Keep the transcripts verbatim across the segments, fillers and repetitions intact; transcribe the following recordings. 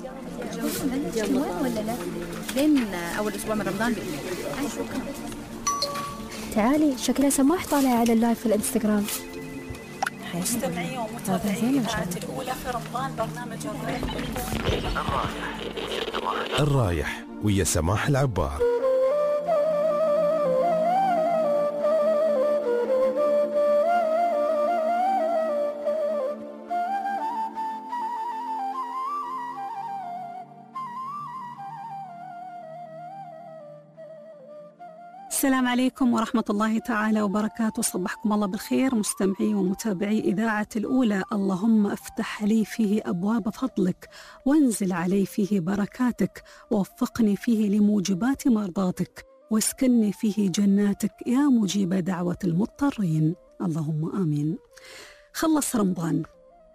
ولا لا؟ لين أول أسبوع من رمضان بإذن الله. شكرا. تعالي، شكلها سماح طالعة على اللايف في الانستغرام. مستمعي ومتابعي إذاعة الأولى في رمضان برنامج الرايح. الرايح ويا سماح العبار. السلام عليكم ورحمة الله تعالى وبركاته. صبحكم الله بالخير مستمعي ومتابعي إذاعة الأولى. اللهم افتح لي فيه أبواب فضلك، وانزل علي فيه بركاتك، ووفقني فيه لموجبات مرضاتك، واسكنني فيه جناتك يا مجيب دعوة المضطرين، اللهم آمين. خلص رمضان،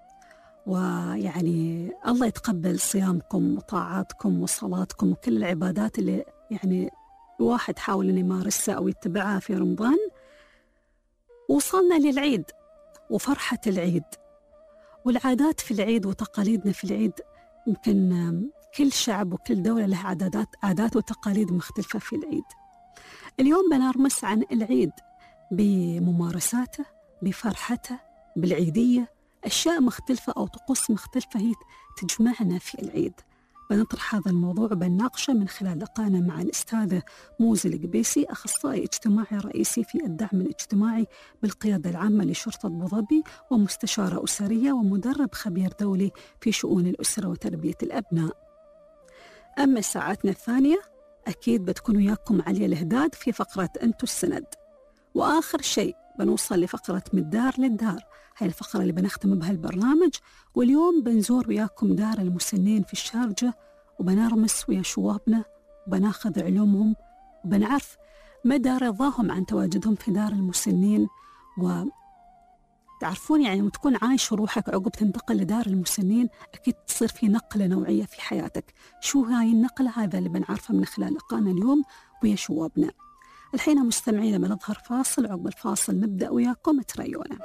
ويعني الله يتقبل صيامكم وطاعاتكم وصلاتكم وكل العبادات اللي يعني الواحد حاول أن يمارسها أو يتبعها في رمضان. وصلنا للعيد وفرحة العيد والعادات في العيد وتقاليدنا في العيد. يمكن كل شعب وكل دولة لها عادات عادات وتقاليد مختلفة في العيد. اليوم بنرمس عن العيد بممارساته، بفرحته، بالعيدية، أشياء مختلفة أو طقوس مختلفة هي تجمعنا في العيد. بنطرح هذا الموضوع وبنناقشه من خلال لقائنا مع الأستاذة موزة القبيسي، أخصائي اجتماعي رئيسي في الدعم الاجتماعي بالقيادة العامة لشرطة أبو ظبي، ومستشارة أسرية ومدرب خبير دولي في شؤون الأسرة وتربية الأبناء. أما ساعتنا الثانية أكيد بتكون وياكم عليا الهداد في فقرة أنتو السند. وآخر شيء بنوصل لفقرة من الدار للدار، هاي الفقرة اللي بنختم بها البرنامج. واليوم بنزور وياكم دار المسنين في الشارجة، وبنرمس ويا شوابنا وبناخذ علومهم، وبنعرف مدى رضاهم عن تواجدهم في دار المسنين. وتعرفون يعني وتكون عايش روحك عقب تنتقل لدار المسنين أكيد تصير في نقلة نوعية في حياتك. شو هاي النقلة؟ هذا اللي بنعرفه من خلال لقانا اليوم ويا شوابنا. الحين مستمعين لما نظهر فاصل، عقب الفاصل نبدأ وياكم تريونا.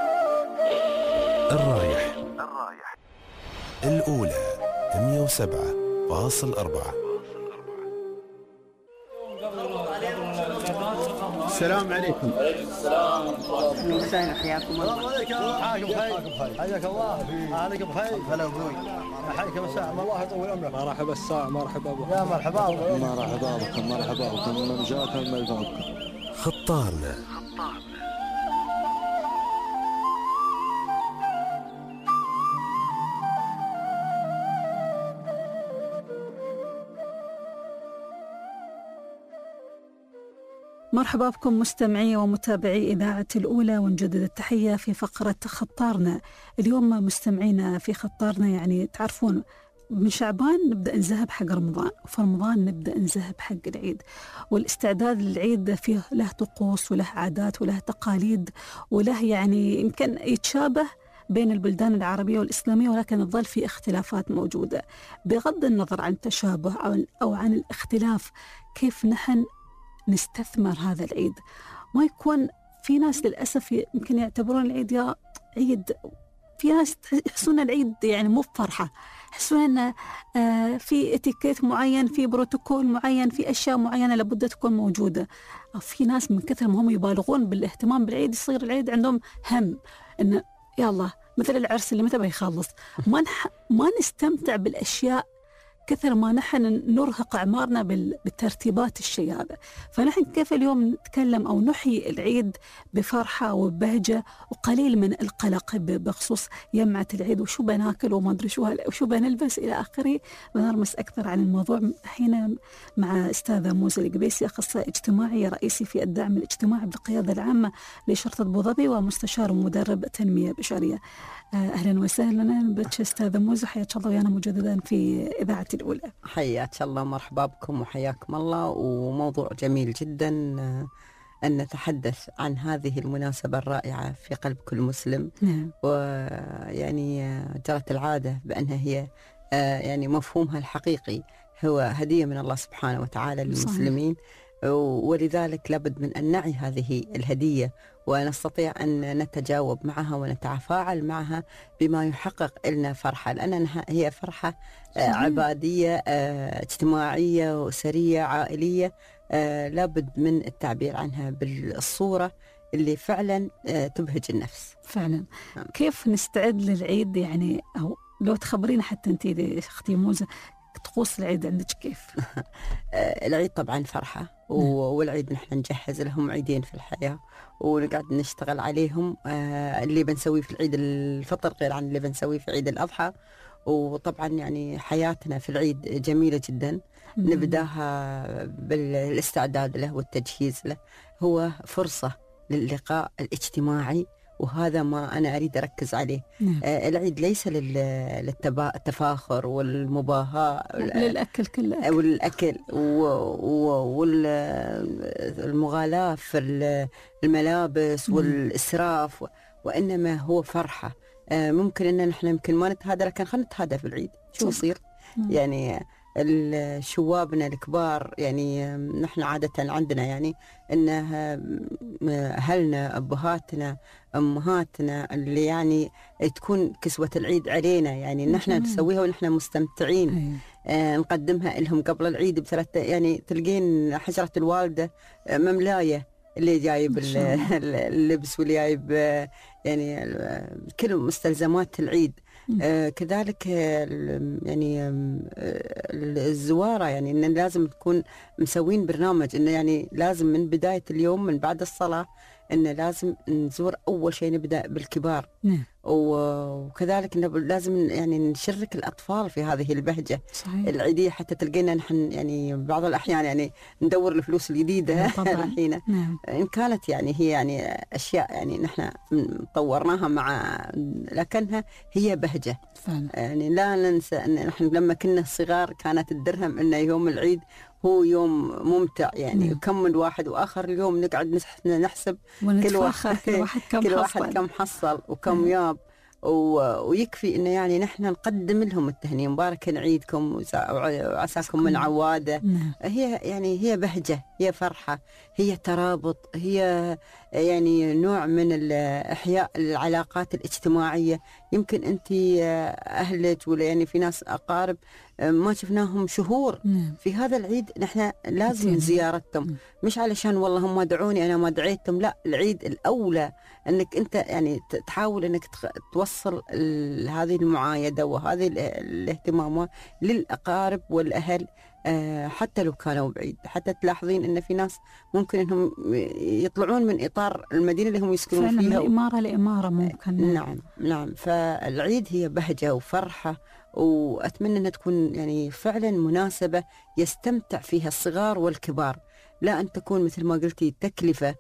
الرايح الرايح الأولى مئة وسبعة فاصلة أربعة. السلام عليكم. السلام عليكم. حياكم الله. حياكم بخير. حياك الله. عليك بخير. هلا ابوي. حياك مساء الله يطول عمرك. مرحبا الساعة. مرحبا ابو. يا مرحبا. مرحبا بكم. مرحبا بكم. من جاكم من فوق. خطارنا. مرحبا بكم مستمعي ومتابعي إذاعة الأولى، ونجدد التحية في فقرة خطارنا. اليوم مستمعينا في خطارنا يعني تعرفون من شعبان نبدأ نذهب حق رمضان، وفي رمضان نبدأ نذهب حق العيد. والاستعداد للعيد فيه له طقوس وله عادات وله تقاليد وله يعني يمكن يتشابه بين البلدان العربية والإسلامية، ولكن تظل في اختلافات موجودة. بغض النظر عن التشابه أو عن الاختلاف، كيف نحن نستثمر هذا العيد؟ ما يكون في ناس للأسف يمكن يعتبرون العيد يا عيد، في ناس يحسون العيد يعني مو بفرحة، يحسون أن في اتيكيت معين، في بروتوكول معين، في أشياء معينة لابد تكون موجودة. في ناس من كثر ما هم يبالغون بالاهتمام بالعيد يصير العيد عندهم هم إن يا الله مثل العرس اللي متى بيخلص. ما نح... ما نستمتع بالأشياء كثر ما نحن نرهق أعمارنا بالترتيبات الشيء هذا. فنحن كيف اليوم نتكلم أو نحيي العيد بفرحة وبهجة وقليل من القلق بخصوص يمعة العيد وشو بناكل وما أدري شو وشو بنلبس إلى آخره. بنرمس أكثر عن الموضوع الحين مع أستاذة موزة القبيسي، أخصائي اجتماعي رئيسي في الدعم الاجتماعي بالقيادة العامة لشرطة أبو ظبي، ومستشار ومدرب تنمية بشرية. أهلا وسهلا بك أستاذة موزة، حياك الله ويانا مجددا في إذاعة الأولى. حياك الله، مرحبا بكم وحياكم الله. وموضوع جميل جدا أن نتحدث عن هذه المناسبة الرائعة في قلب كل مسلم. نعم. ويعني جرت العادة بأنها هي يعني مفهومها الحقيقي هو هدية من الله سبحانه وتعالى للمسلمين. صحيح. ولذلك لابد من أن نعي هذه الهدية ونستطيع أن نتجاوب معها ونتفاعل معها بما يحقق لنا فرحة، لأنها هي فرحة عبادية اجتماعية وأسرية عائلية، لابد من التعبير عنها بالصورة اللي فعلا تبهج النفس. فعلا. كيف نستعد للعيد يعني، أو لو تخبرينا حتى أنت أختي موزة طقوس العيد عندك كيف؟ العيد طبعا فرحة، والعيد نحن نجهز لهم عيدين في الحياة ونقعد نشتغل عليهم، اللي بنسويه في العيد الفطر غير عن اللي بنسويه في عيد الأضحى. وطبعا يعني حياتنا في العيد جميلة جدا، نبداها بالاستعداد له والتجهيز له، هو فرصة للقاء الاجتماعي، وهذا ما أنا أريد أركز عليه. نعم. آه العيد ليس للتفاخر والمباهاة، للأكل كله، والأكل والمغالاة في الملابس والإسراف، وإنما هو فرحة. آه ممكن أن نحن يمكن ما نتهادى، لكن خلينا نتهادى في العيد. شو يصير؟ يعني الشوابنا الكبار، يعني نحن عادة عندنا يعني إنها أهلنا أبهاتنا أمهاتنا اللي يعني تكون كسوة العيد علينا، يعني نحن نسويها ونحن مستمتعين. آه نقدمها لهم قبل العيد بثلاثة، يعني تلقين حجرة الوالدة مملاية، اللي جايب اللبس واللي جايب يعني كل مستلزمات العيد. آه كذلك يعني الزوارة، يعني إن لازم تكون مسوين برنامج إنه يعني لازم من بداية اليوم من بعد الصلاة إنه لازم نزور. أول شيء نبدأ بالكبار. نعم. وكذلك لازم يعني نشرك الأطفال في هذه البهجة. صحيح. العيدية، حتى تلقينا نحن يعني بعض الأحيان يعني ندور الفلوس الجديدة الحين. نعم. إن كانت يعني هي يعني أشياء يعني نحن طورناها مع، لكنها هي بهجة. فعلا. يعني لا ننسى أن نحن لما كنا صغار كانت الدرهم إنه يوم العيد هو يوم ممتع، يعني نعم. كم من واحد، وآخر اليوم نقعد نحسب كل واحد كل واحد كم كل حصل. واحد كم حصل وكم نعم. ياب، ويكفي إنه يعني نحن نقدم لهم التهنئة، مبارك عيدكم وعساكم من عوادة. نعم. هي يعني هي بهجة، هي فرحة، هي ترابط، هي يعني نوع من إحياء العلاقات الاجتماعية. يمكن أنت أهلك ولا يعني في ناس أقارب ما شفناهم شهور. نعم. في هذا العيد نحن لازم زيارتهم. نعم. مش علشان والله هم دعوني أنا ما دعيتهم، لا، العيد الأولى أنك أنت يعني تحاول أنك توصل هذه المعايدة وهذه الاهتمامات للأقارب والأهل، حتى لو كانوا بعيد. حتى تلاحظين أن في ناس ممكن أنهم يطلعون من إطار المدينة اللي هم يسكنون فيها، من إمارة لإمارة ممكن. نعم نعم. فالعيد هي بهجة وفرحة، وأتمنى أن تكون يعني فعلا مناسبة يستمتع فيها الصغار والكبار، لا أن تكون مثل ما قلتي تكلفة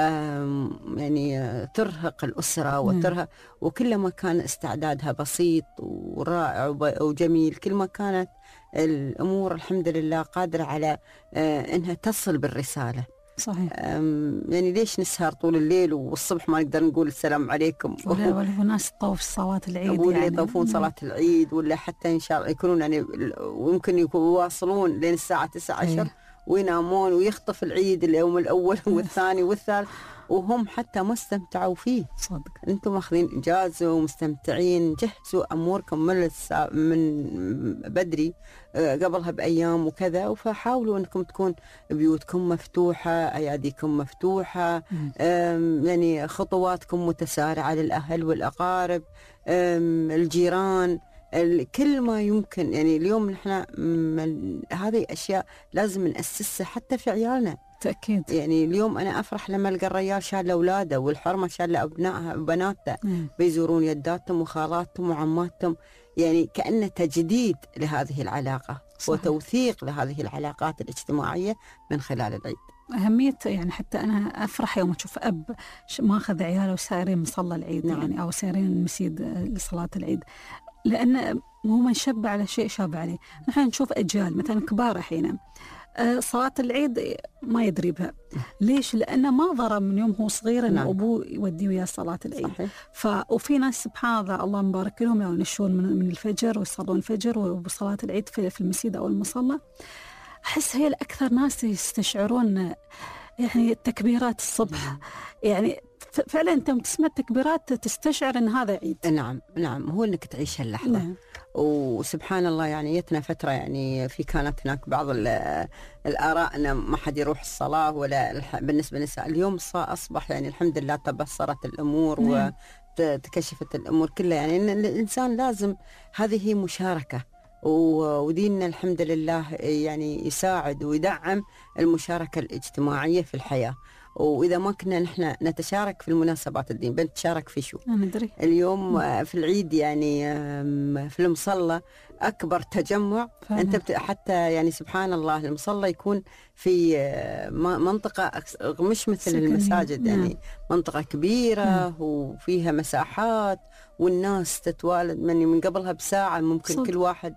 يعني ترهق الأسرة وترهق. وكلما كان استعدادها بسيط ورائع وجميل، كل ما كانت الأمور الحمد لله قادرة على أنها تصل بالرسالة. صحيح. يعني ليش نسهر طول الليل والصبح ما نقدر نقول السلام عليكم؟ ولا ولا ناس تطوف صلاة العيد، ولا يعني يطوفون صلاة العيد، ولا حتى إن شاء الله يكونون يعني ويمكن يواصلون لين الساعة تسعة عشر وينامون ويخطف العيد اليوم الأول والثاني والثالث وهم حتى ما استمتعوا فيه. صدق. أنتم أخذين إجازة ومستمتعين، جهزوا أموركم من من بدري قبلها بأيام وكذا، فحاولوا أنكم تكون بيوتكم مفتوحة، أياديكم مفتوحة، يعني خطواتكم متسارعة للأهل والأقارب، الجيران، كل ما يمكن. يعني اليوم نحن هذه أشياء لازم نأسسها حتى في عيالنا. تأكيد. يعني اليوم أنا أفرح لما ألقى الرجال شال أولاده والحرمة شال أبنائها وبناتها، بيزورون يداتهم وخالاتهم وعماتهم، يعني كأنه تجديد لهذه العلاقة. صحيح. وتوثيق لهذه العلاقات الاجتماعية من خلال العيد. أهمية يعني حتى أنا أفرح يوم أشوف أب ماخذ عياله وسائرين مصلى العيد. نعم. يعني أو سائرين المسجد لصلاة العيد، لأن هو من شب على شيء شاب عليه. نحن نشوف أجيال مثلا كبار أحيانا صلاة العيد ما يدري بها. ليش؟ لأنه ما ضرب من يوم هو صغير أن نعم. أبوه يوديه وياه صلاة العيد. صحيح. ف... وفي ناس سبحان الله الله مبارك لهم يعني ينشون من... من الفجر ويصلون الفجر وصلاة العيد في, في المسجد أو المصلى. أحس هي الأكثر ناس يستشعرون يعني التكبيرات الصبح. يعني فعلا أنت تسمع التكبيرات تستشعر أن هذا عيد. نعم نعم، هو أنك تعيش هاللحظة. نعم. وسبحان الله يعني جتنا فترة يعني في كانت هناك بعض الآراء أن ما حد يروح الصلاة ولا بالنسبة للنساء. اليوم أصبح يعني الحمد لله تبصرت الأمور. نعم. وتكشفت الأمور كلها، يعني أن الإنسان لازم، هذه مشاركة، وديننا الحمد لله يعني يساعد ويدعم المشاركة الاجتماعية في الحياة. وإذا ما كنا نحن نتشارك في المناسبات الدين بنتشارك في شو؟ أدري. اليوم في العيد يعني في المصلى أكبر تجمع. فعلا. أنت حتى يعني سبحان الله المصلى يكون في منطقة مش مثل سكنية. المساجد. يعني نعم. منطقة كبيرة. نعم. وفيها مساحات والناس تتوالد مني من قبلها بساعة ممكن. صد. كل واحد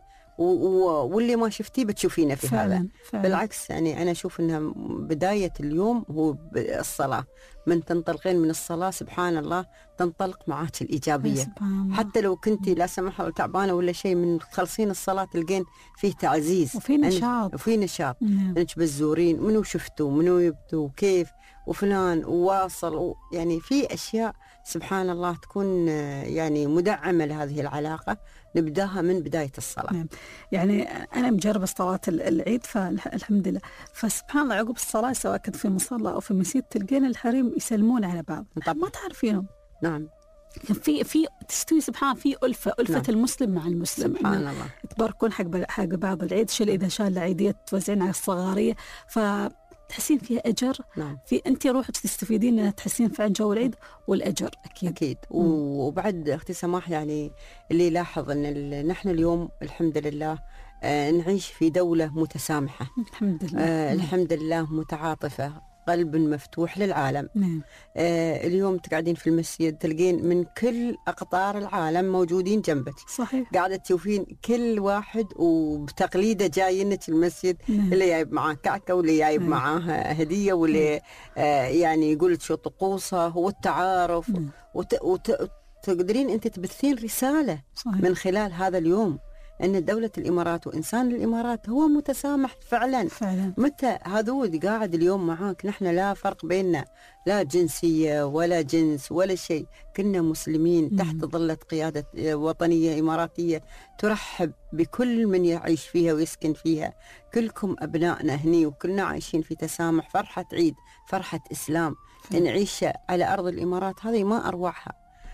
واللي ما شفتيه بتشوفينه في فعلا هذا. فعلا. بالعكس يعني أنا أشوف أنها بداية اليوم هو الصلاة. من تنطلقين من الصلاة سبحان الله تنطلق معاك الإيجابية. حتى لو كنتي لا سمح الله تعبانة ولا شيء، من تخلصين الصلاة تلقين فيه تعزيز وفي نشاط وفي نشاط. أنك بتزورين منو شفتوا منو يبدو كيف وفلان وواصل، يعني في أشياء سبحان الله تكون يعني مدعمة لهذه العلاقة. نبداها من بداية الصلاة. نعم. يعني أنا مجربة صلاة العيد فالحمد لله، فسبحان الله عقب الصلاة سواء كنت في مصلى أو في مسجد تلقين الحريم يسلمون على بعض. طبعا. ما تعرفينهم. نعم. في في تستوي سبحان في ألفة ألفة. نعم. المسلم مع المسلم سبحان الله. تباركون حق حق بعض العيد شل إذا شال العيدية توزعين على الصغارية ف تحسين فيها أجر. نعم. في أنت روحك تستفيدين تحسين في جو العيد والأجر أكيد. أكيد. وبعد أختي سماح يعني اللي يلاحظ أن نحن اليوم الحمد لله آه نعيش في دولة متسامحة. الحمد لله. آه الحمد لله متعاطفة، قلب مفتوح للعالم. نعم. آه اليوم تقعدين في المسجد تلقين من كل أقطار العالم موجودين جنبك. صحيح. قاعدة تشوفين كل واحد وبتقليده جايينك المسجد. نعم. اللي جايب معاه كعكة واللي جايب نعم. معاه هدية واللي نعم. آه يعني يقول شو طقوسه والتعارف. نعم. وت... وت... تقدرين أنت تبثين رسالة. صحيح. من خلال هذا اليوم أن دولة الإمارات وإنسان الإمارات هو متسامح فعلا. فعلا. متى هذود قاعد اليوم معاك نحن لا فرق بيننا، لا جنسية ولا جنس ولا شيء، كنا مسلمين. مم. تحت ظلة قيادة وطنية إماراتية ترحب بكل من يعيش فيها ويسكن فيها. كلكم أبنائنا هني وكلنا عايشين في تسامح. فرحة عيد، فرحة إسلام. فعلا. نعيش على أرض الإمارات هذه ما أروعها.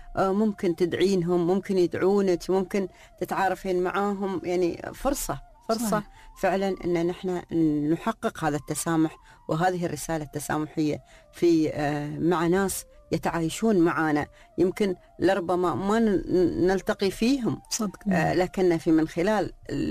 ممكن تدعينهم، ممكن يدعونك، ممكن تتعارفين معاهم، يعني فرصة فرصة. صحيح. فعلا أن نحن نحقق هذا التسامح وهذه الرسالة التسامحية في مع ناس يتعايشون معنا يمكن لربما ما نلتقي فيهم. صدق. لكن في من خلال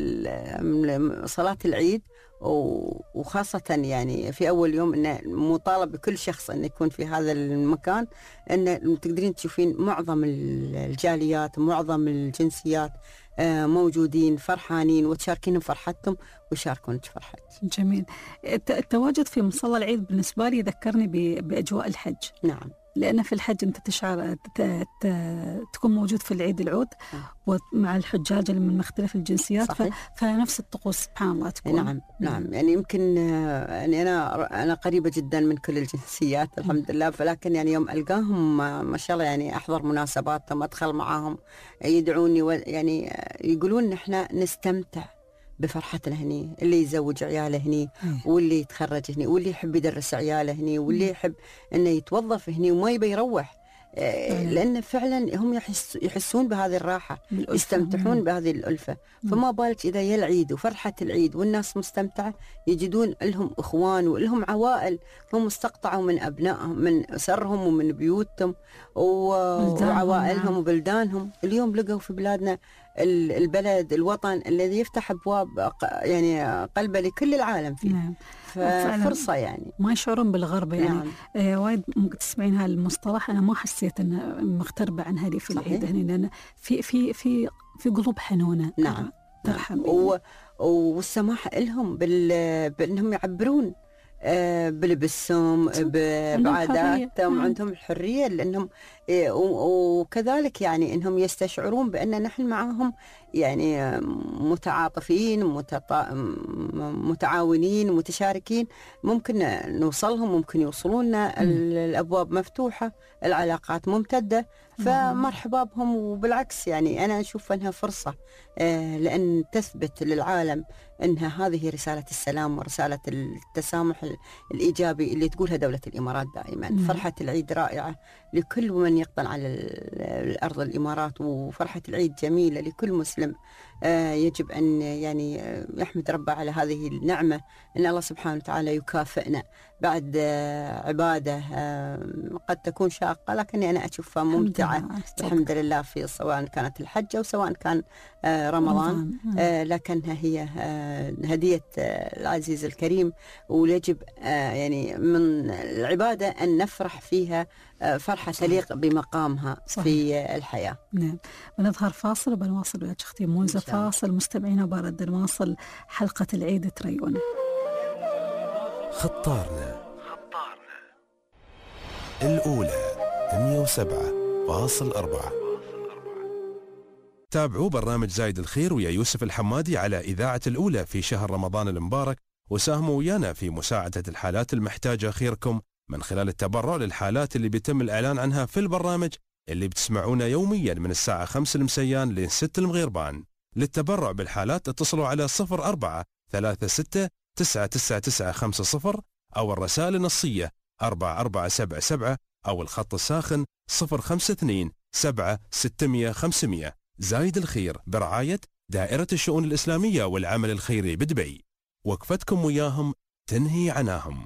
صلاة العيد وخاصة يعني في أول يوم أنه مطالب بكل شخص أن يكون في هذا المكان، أن تقدرين تشوفين معظم الجاليات معظم الجنسيات موجودين فرحانين وتشاركينهم فرحتهم ويشاركونك فرحتك. جميل. التواجد في مصلى العيد بالنسبة لي ذكرني بأجواء الحج. نعم. لأن في الحج أنت تشعر تكون موجود في العيد العود ومع الحجاج من مختلف الجنسيات. صحيح. فنفس الطقوس سبحان الله تكون. نعم نعم. يعني يمكن يعني أنا أنا قريبة جدا من كل الجنسيات الحمد لله، فلكن يعني يوم ألقاهم ما شاء الله يعني أحضر مناسباتهم أدخل معاهم يدعوني يعني يقولون نحن نستمتع بفرحتنا هني، اللي يزوج عياله هني واللي يتخرج هني واللي يحب يدرس عياله هني واللي يحب انه يتوظف هني وما يبي يروح، لان فعلا هم يحس يحسون بهذه الراحه، يستمتعون بهذه الالفه. فما بالك اذا يا العيد وفرحه العيد والناس مستمتعه، يجدون لهم اخوان ولهم عوائل هم استقطعوا من ابنائهم من اسرهم ومن بيوتهم وعوائلهم وبلدانهم. اليوم لقوا في بلادنا البلد الوطن الذي يفتح ابواب يعني قلبه لكل العالم فيه. نعم. ففرصه يعني ما يشعرون بالغربه يعني. نعم. آه وايد ممكن تسمعين هالمصطلح، انا ما حسيت انه مغتربه عن هذه في العيد هنا، لان في في في في قلوب حنونه. نعم. ترحم. نعم. والسماح لهم بال... بانهم يعبرون بلبسهم بعاداتهم، عندهم الحريه لانهم وكذلك يعني أنهم يستشعرون بأن نحن معهم يعني متعاطفين متعاونين متشاركين، ممكن نوصلهم، ممكن يوصلوننا، الأبواب مفتوحة، العلاقات ممتدة، فمرحبا بهم. وبالعكس يعني أنا أشوف أنها فرصة لأن تثبت للعالم أنها هذه رسالة السلام ورسالة التسامح الإيجابي اللي تقولها دولة الإمارات دائما. مم. فرحة العيد رائعة لكل من يقطن على الأرض الإمارات، وفرحة العيد جميلة لكل مسلم. يجب أن يعني يحمد ربه على هذه النعمة، أن الله سبحانه وتعالى يكافئنا بعد عبادة قد تكون شاقة، لكن أنا أشوفها ممتعة الحمد لله، في سواء كانت الحج أو سواء كان رمضان، لكنها هي هدية العزيز الكريم، ويجب يعني من العبادة أن نفرح فيها فرحة تليق بمقامها صحيح. في الحياة. نعم. بنظهر فاصل وبنواصل وياك أختي موزة. فاصل مستمعينا وبرد نواصل حلقة العيد تريون. خطارنا الأولى مئة وسبعة فاصلة أربعة. تابعوا برنامج زايد الخير ويا يوسف الحمادي على إذاعة الأولى في شهر رمضان المبارك، وساهموا ويانا في مساعدة الحالات المحتاجة خيركم من خلال التبرع للحالات اللي بيتم الإعلان عنها في البرنامج اللي بتسمعونه يوميا من الساعة خمسة المسيان لستة المغيربان. للتبرع بالحالات اتصلوا على صفر أربعة ثلاثة ستة تسعة تسعة تسعة خمسة صفر أو الرسائل النصية أربعة أربعة سبعة سبعة أو الخط الساخن صفر خمسة اثنين سبعة ستمية خمسمية. زايد الخير برعاية دائرة الشؤون الإسلامية والعمل الخيري بدبي، وقفتكم وياهم تنهي عناهم.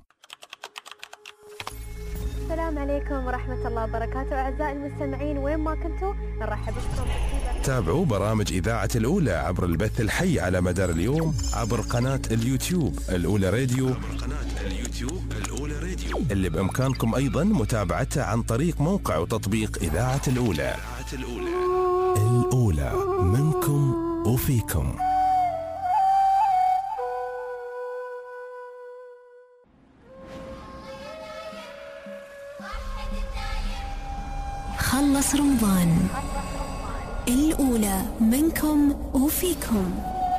السلام عليكم ورحمة الله وبركاته أعزائي المستمعين وين ما كنتوا نرحب بكم. تابعوا برامج إذاعة الأولى عبر البث الحي على مدار اليوم عبر قناة اليوتيوب الأولى راديو، قناة اليوتيوب الأولى راديو اللي بإمكانكم أيضا متابعتها عن طريق موقع وتطبيق إذاعة الأولى. الأولى منكم وفيكم. خلص رمضان، الأولى منكم وفيكم.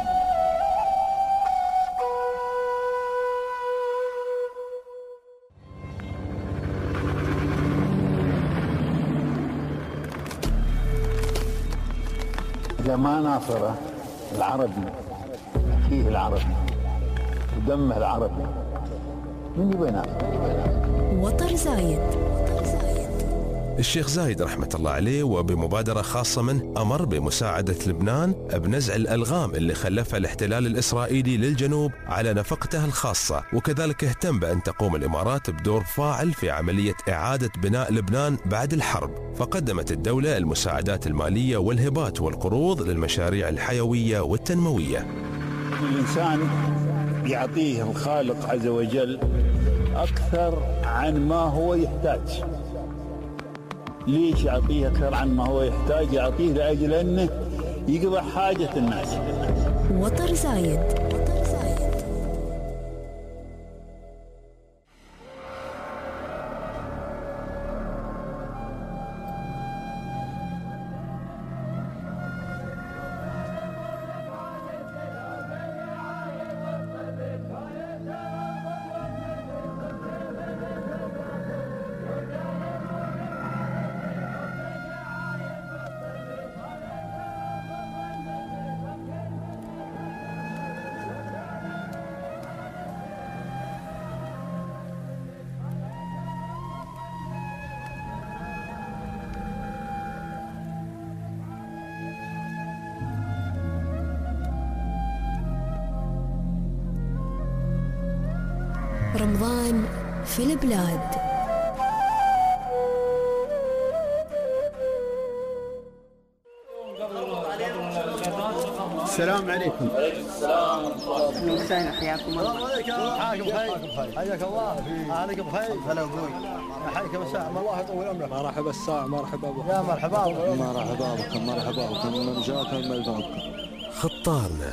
إذا ما ناصر العربي فيه العربي ودمه العربي من يبي ناصر؟ وطر زايد. الشيخ زايد رحمة الله عليه وبمبادرة خاصة منه أمر بمساعدة لبنان بنزع الألغام اللي خلفها الاحتلال الإسرائيلي للجنوب على نفقته الخاصة، وكذلك اهتم بأن تقوم الإمارات بدور فاعل في عملية إعادة بناء لبنان بعد الحرب، فقدمت الدولة المساعدات المالية والهبات والقروض للمشاريع الحيوية والتنموية. الإنسان يعطيه الخالق عز وجل أكثر عن ما هو يحتاج. ليش يعطيه أكثر عن ما هو يحتاج؟ يعطيه لأجل أنه يقضي حاجة الناس. وطر زايد. رمضان في البلاد. السلام عليكم. السلام ورحمة حياكم الله. حياكم بخير. حياك الله. عليك بخير. هلا ابوي. حياك مساء الله يطول عمرك. مرحبا الساعة. مرحبا ابو. يا مرحبا. مرحبا بكم. مرحبا بكم. من جاكم من يلقاكم. خطارنا.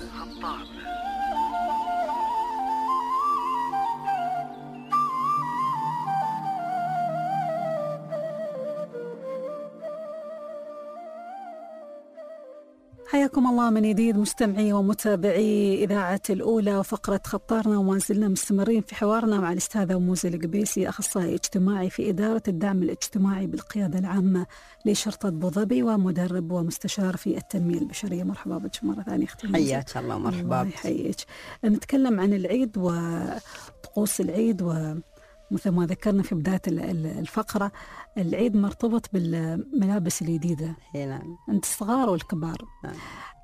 حياكم الله من جديد مستمعي ومتابعي إذاعة الأولى وفقرة خطارنا، وما زلنا مستمرين في حوارنا مع الأستاذة موزة القبيسي، أخصائي اجتماعي في إدارة الدعم الاجتماعي بالقيادة العامة لشرطة أبوظبي ومدرب ومستشار في التنمية البشرية. مرحبا بك مرة ثانية أختي موزة. حياك الله. مرحبا. الله يحييك. نتكلم عن العيد وطقوس العيد، ومثل ما ذكرنا في بداية الفقرة العيد مرتبط بالملابس الجديدة. نعم. عند الصغار والكبار. نعم.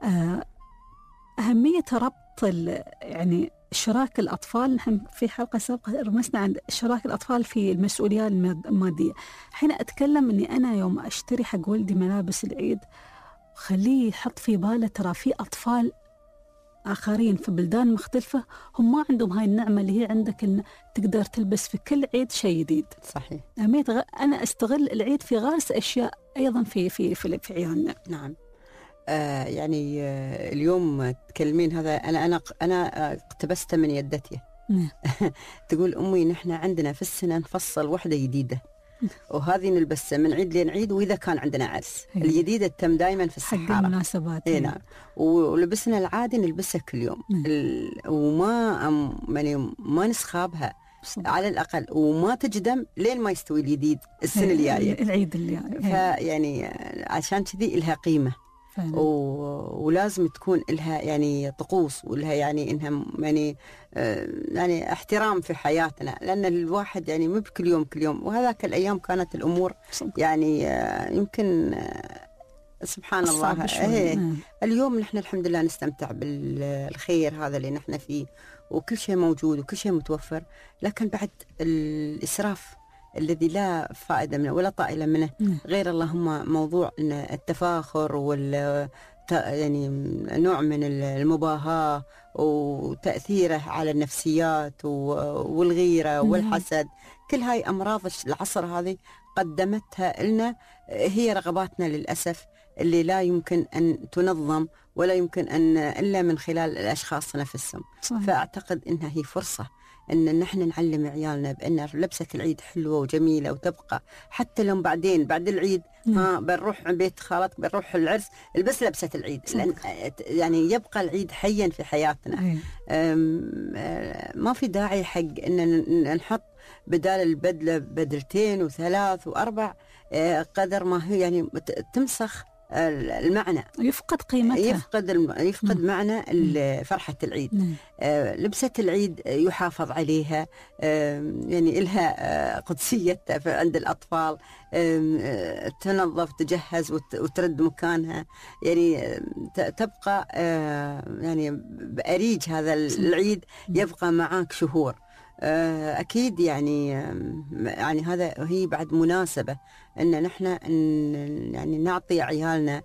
أهمية ربط يعني شراك الأطفال. نحن في حلقة سابقة رمسنا عن شراك الأطفال في المسؤوليات المادية. حين أتكلم أني أنا يوم أشتري حق ولدي ملابس العيد خليه يحط في باله ترى في أطفال آخرين في بلدان مختلفة هم ما عندهم هاي النعمة اللي هي عندك، إن تقدر تلبس في كل عيد شيء جديد. صحيح. أهمية غ... أنا أستغل العيد في غرس أشياء أيضا في في في, في عيالنا. نعم. آه يعني آه اليوم تكلمين هذا أنا أنا أنا اقتبست من يدتي. تقول أمي نحن عندنا في السنة نفصل وحدة جديدة وهذه نلبسها من عيد لين عيد، وإذا كان عندنا عرس الجديدة تتم دائما في الصحراء حق المناسبات. إيه نعم. ولبسنا العادي نلبسها كل يوم. ال... وما يعني ما نسخابها على الأقل، وما تجدم لين ما يستوي الجديد السنة الجاية العيد اللي فيعني عشان كذي لها قيمة و... ولازم تكون لها يعني طقوس ولها يعني إنها يعني آه يعني احترام في حياتنا، لأن الواحد يعني مو بكل يوم كل يوم، وهذاك الأيام كانت الأمور يعني آه يمكن آه سبحان الله. ايه اليوم نحن الحمد لله نستمتع بالخير هذا اللي نحن فيه، وكل شيء موجود وكل شيء متوفر، لكن بعد الإسراف الذي لا فائدة منه ولا طائلة منه غير اللهم موضوع إن التفاخر وال يعني نوع من المباهاة وتأثيره على النفسيات والغيرة والحسد. كل هاي أمراض العصر هذه قدمتها لنا هي رغباتنا للأسف اللي لا يمكن أن تنظم ولا يمكن أن إلا من خلال الأشخاص نفسهم. صحيح. فأعتقد إنها هي فرصة أن نحن نعلم عيالنا بأن لبسة العيد حلوة وجميلة وتبقى حتى لو بعدين بعد العيد ها بنروح عند بيت خالتك بنروح العرس البس لبسة العيد، لأن يعني يبقى العيد حيا في حياتنا. ما في داعي حق أن نحط بدال البدلة بدلتين وثلاث وأربع قدر ما هي يعني تمسخ المعنى، يفقد قيمتها، يفقد الم... يفقد م. معنى فرحة العيد. آه لبسة العيد يحافظ عليها، آه يعني إلها آه قدسيتها عند الأطفال، آه تنظف تجهز وت... وترد مكانها، يعني آه تبقى آه يعني بأريج هذا العيد يبقى معاك شهور. أكيد يعني يعني هذا هي بعد مناسبة أن نحن يعني نعطي عيالنا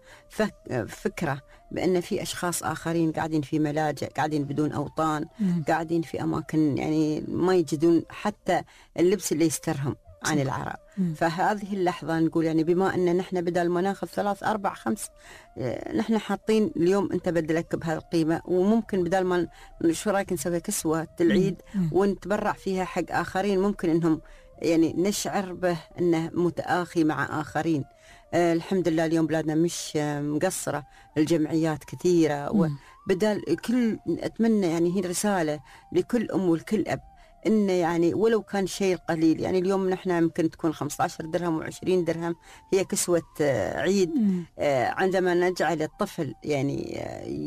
فكرة بأن في أشخاص آخرين قاعدين في ملاجئ، قاعدين بدون أوطان، قاعدين في أماكن يعني ما يجدون حتى اللبس اللي يسترهم عن العراء. فهذه اللحظة نقول يعني بما أن نحن بدل ما ناخذ ثلاث أربع خمس نحن حاطين اليوم أنت بدلك بهالقيمة، وممكن بدل ما شو رأيك نسوي كسوة العيد ونتبرع فيها حق آخرين ممكن إنهم يعني نشعر به أنه متآخي مع آخرين. آه الحمد لله اليوم بلادنا مش مقصرة، الجمعيات كثيرة، وبدال كل أتمنى يعني هي رسالة لكل أم ولكل أب إنه يعني ولو كان شيء قليل، يعني اليوم نحن يمكن تكون خمسة عشر درهم وعشرين درهم هي كسوة عيد. آه عندما نجعل الطفل يعني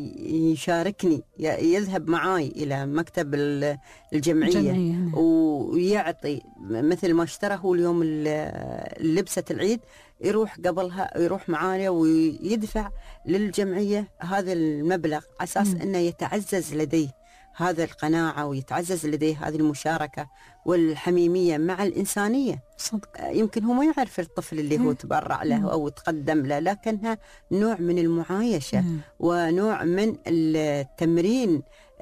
يشاركني يذهب معاي إلى مكتب الجمعية ويعطي مثل ما اشترى هو اليوم لبسة العيد، يروح قبلها يروح معانا ويدفع للجمعية هذا المبلغ على أساس أنه يتعزز لديه هذا القناعة ويتعزز لديه هذه المشاركة والحميمية مع الإنسانية. صدق. يمكن هو ما يعرف الطفل اللي هو تبرع له أو تقدم له، لكنها نوع من المعايشة ونوع من التمرين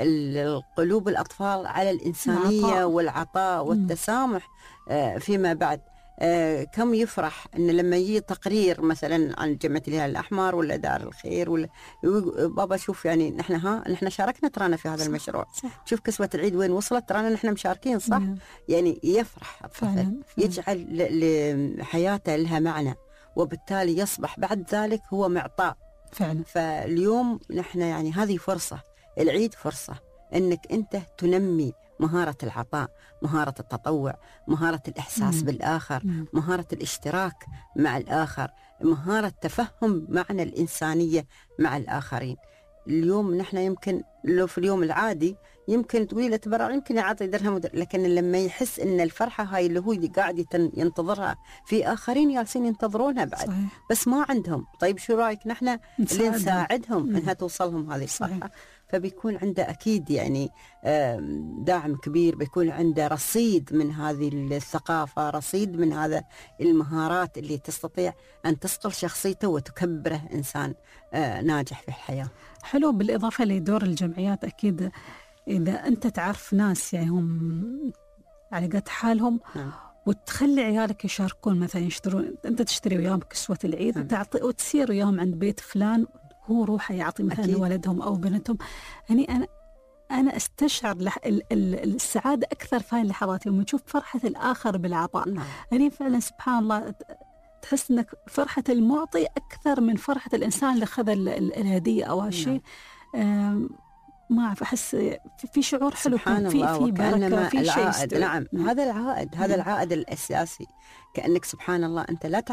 القلوب الأطفال على الإنسانية العطاء. والعطاء والتسامح فيما بعد. آه كم يفرح إن لما يجي تقرير مثلا عن جمعية الهلال الأحمر ولا دار الخير ولا بابا شوف يعني نحن ها نحن شاركنا ترانا في هذا صح المشروع صح. شوف كسوة العيد وين وصلت، ترانا نحن مشاركين صح مم. يعني يفرح الطفل، يجعل لحياته لها معنى، وبالتالي يصبح بعد ذلك هو معطاء فعلا. فاليوم نحن يعني هذه فرصة، العيد فرصة أنك أنت تنمي مهارة العطاء، مهارة التطوع، مهارة الإحساس مم. بالآخر، مم. مهارة الاشتراك مع الآخر، مهارة تفهم معنى الإنسانية مع الآخرين. اليوم نحن يمكن لو في اليوم العادي يمكن تقولي له تبرع، يمكن يعطي درهم، لكن لما يحس ان الفرحه هاي اللي هو قاعد ينتظرها في اخرين جالسين ينتظرونها بعد، صحيح. بس ما عندهم، طيب شو رايك نحن اللي نساعدهم انها توصلهم هذه الفرحه؟ صحيح. فبيكون عنده اكيد يعني داعم كبير، بيكون عنده رصيد من هذه الثقافه، رصيد من هذا المهارات اللي تستطيع ان تصقل شخصيته وتكبره انسان ناجح في الحياه. حلو. بالاضافه لدور الجمعيات، اكيد إذا أنت تعرف ناس يعني هم على قد حالهم، نعم. وتخلي عيالك يشاركون، مثلا يشترون، أنت تشتري وياهم كسوة العيد، نعم. وتعطي وتسير وياهم عند بيت فلان، هو روحه يعطي مثلا أكيد. ولدهم أو بنتهم. يعني أنا أنا أستشعر لح... ال... ال... السعادة أكثر في هذه اللحظات يوم تشوف فرحة الآخر بالعطاء. نعم. يعني فعلا سبحان الله تحس أنك فرحة المعطي أكثر من فرحة الإنسان اللي أخذ ال... ال... الهدية أو هالشيء. نعم. ما أعرف، أحس في شعور حلو، سبحان في الله، في بركة، في العائد. شيء. نعم. نعم، هذا العائد، هذا العائد الأساسي. كأنك سبحان الله أنت لا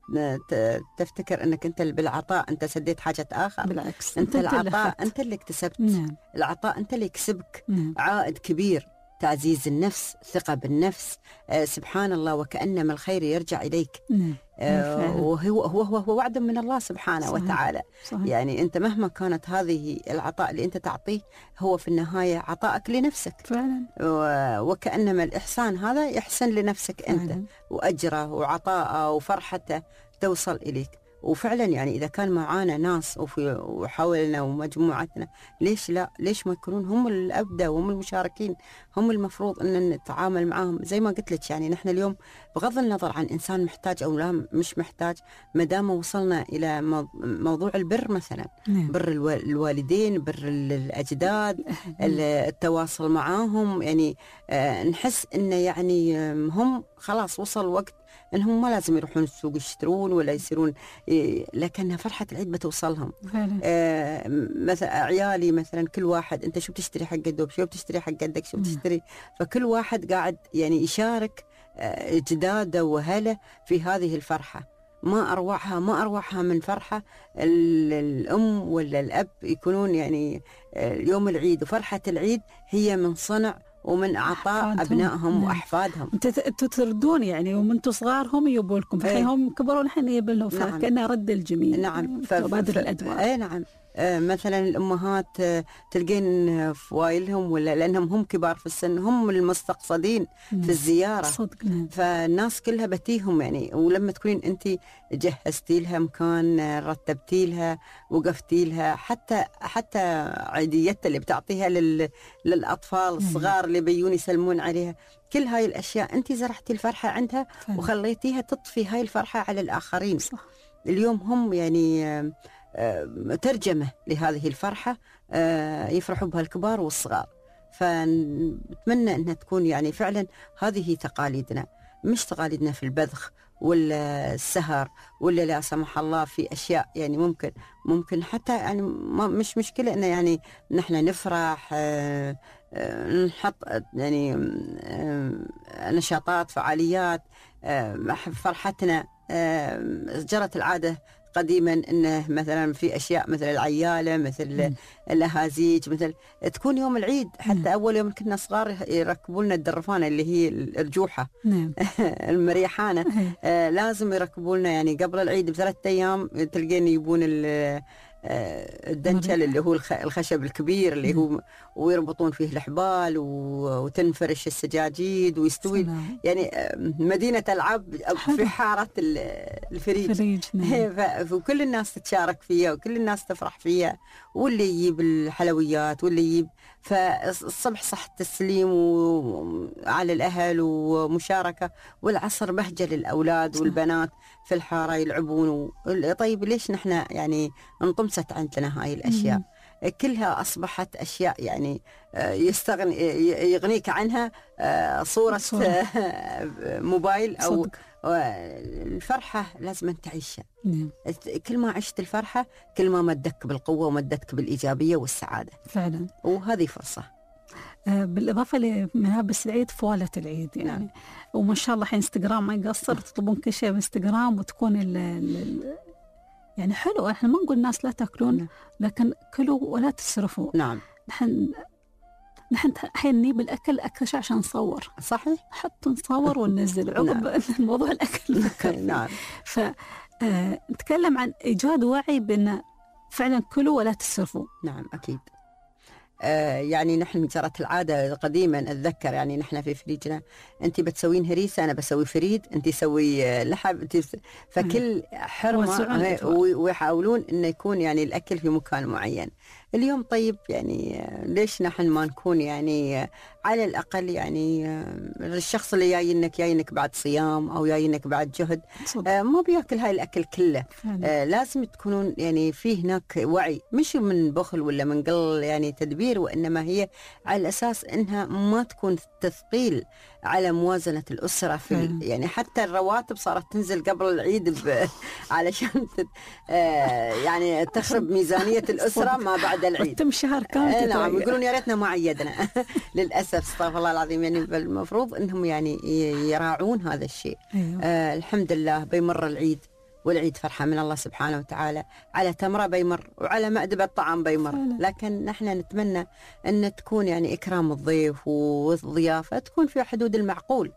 تفتكر أنك أنت بالعطاء أنت سديت حاجة آخر، بالعكس أنت, أنت العطاء أنت اللي اكتسبت. نعم. العطاء أنت اللي يكسبك. نعم. عائد كبير، تعزيز النفس، ثقة بالنفس. آه سبحان الله، وكأنما الخير يرجع إليك. نعم. آه وهو هو هو, هو وعد من الله سبحانه صحيح. وتعالى. صحيح. يعني أنت مهما كانت هذه العطاء اللي أنت تعطيه، هو في النهاية عطائك لنفسك فعلا. وكأنما الإحسان هذا يحسن لنفسك أنت. فعلا. وأجره وعطاءه وفرحته توصل إليك. وفعلا يعني إذا كان معانا ناس وفي وحاولنا ومجموعتنا، ليش لا؟ ليش ما يكونون هم الأبدى وهم المشاركين؟ هم المفروض أن نتعامل معهم زي ما قلت لك. يعني نحن اليوم بغض النظر عن إنسان محتاج أو لا مش محتاج، ما دام وصلنا إلى موضوع البر مثلا، نعم. بر الوالدين، بر الأجداد، التواصل معاهم، يعني نحس إنه يعني هم خلاص وصل وقت انهم ما لازم يروحون السوق يشترون ولا يصيرون، لكن فرحه العيد بتوصلهم. آه مثلا عيالي مثلا كل واحد، انت شو بتشتري حق الدوب، شو بتشتري حق جدك، شو بتشتري، فكل واحد قاعد يعني يشارك آه جداده وهله في هذه الفرحه. ما اروعها ما اروعها من فرحه الام ولا الاب يكونون يعني آه يوم العيد، وفرحه العيد هي من صنع ومن عطاء أبنائهم. نعم. وأحفادهم. أنتوا تردون يعني ومنتوا صغار هم يبوا لكم، فالحين هم كبروا نحن يبوا لهم. نعم. فكأنها رد الجميل. نعم. تبادل الأدوار. أي نعم. آه مثلا الأمهات آه تلقين فوايلهم ولا لأنهم هم كبار في السن، هم المستقصدين في الزيارة. صدق. نعم. فالناس كلها بتيهم يعني، ولما تكونين أنت جهزتي لها مكان، رتبتي لها، وقفتي لها، حتى حتى عيديتها اللي بتعطيها لل للأطفال الصغار اللي بيجون يسلمون عليها، كل هاي الأشياء أنت زرعتي الفرحة عندها فعلا. وخليتيها تطفي هاي الفرحة على الآخرين. صح. اليوم هم يعني ترجمة لهذه الفرحة يفرحوا بها الكبار والصغار. فنتمنى أنها تكون يعني فعلا هذه تقاليدنا، مش تقاليدنا في البذخ ولا السهر ولا لا سمح الله في أشياء يعني ممكن ممكن حتى يعني مش مشكلة إنه يعني نحن نفرح، نحط يعني نشاطات فعاليات فرحتنا. جرت العادة قديما انه مثلا في اشياء مثل العياله، مثل الاهازيج، مثل تكون يوم العيد. حتى مم. اول يوم كنا صغار يركبوا لنا الدرفانه اللي هي الارجوحه. نعم. المريحانه. آه لازم يركبوا لنا يعني قبل العيد بثلاث ايام، تلقين يبون الدنشل اللي هو الخشب الكبير اللي هو ويربطون فيه الحبال وتنفرش السجاجيد ويستوي سلام. يعني مدينة ألعاب في حارة الفريج. وكل الناس تتشارك فيها وكل الناس تفرح فيها، واللي يجيب الحلويات واللي يجيب. فالصبح صح تسليم على الأهل ومشاركة، والعصر بهجة للأولاد والبنات في الحارة يلعبون. طيب ليش نحن يعني انطمست عندنا هاي الأشياء؟ كلها أصبحت أشياء يعني يستغني يغنيك عنها صورة, صورة. موبايل أو صدق. الفرحة لازم تعيشها. نعم. كل ما عشت الفرحة كل ما مدك بالقوة ومدتك بالإيجابية والسعادة فعلا، وهذه فرصة. بالإضافة لملابس العيد فوالة العيد يعني. نعم. وما شاء الله حين انستغرام ما يقصر تطلبون كل شيء بانستغرام وتكون ال ال يعني حلو. احنا ما نقول الناس لا تاكلون. نعم. لكن كلوا ولا تسرفوا. نعم. نحن نحن الحين نجيب الأكل أكثر عشان نصور. صحيح. حط نصور وننزل عقب. نعم. الموضوع الأكل فكر. نعم. فنتكلم عن إيجاد وعي بأن فعلا كلوا ولا تسرفوا. نعم أكيد. آه يعني نحن جرت العادة قديما أتذكر يعني نحن في فريجنا أنت بتسوين هريسة أنا بسوي فريد أنت سوي لحم أنت بس... فكل حرمة ويحاولون إنه يكون يعني الأكل في مكان معين. اليوم طيب يعني ليش نحن ما نكون يعني على الأقل يعني الشخص اللي جايينك جايينك بعد صيام أو جايينك بعد جهد آه ما بياكل هاي الأكل كله. آه لازم تكونون يعني في هناك وعي مش من بخل ولا من قل يعني تدبير، وإنما هي على الأساس إنها ما تكون تثقيل على موازنة الأسرة في يعني حتى الرواتب صارت تنزل قبل العيد علشان آه يعني تخرب ميزانية الأسرة ما بعد العيد تم شهر كامل. نعم يقولون يا ريتنا ما عيدنا. للأسف استغفر الله العظيم يعني المفروض إنهم يعني يراعون هذا الشيء. أيوه. آه الحمد لله بيمر العيد والعيد فرحة من الله سبحانه وتعالى، على تمرة بيمر وعلى مأدبة طعام بيمر. لكن نحن نتمنى أن تكون يعني إكرام الضيف والضيافة تكون في حدود المعقول.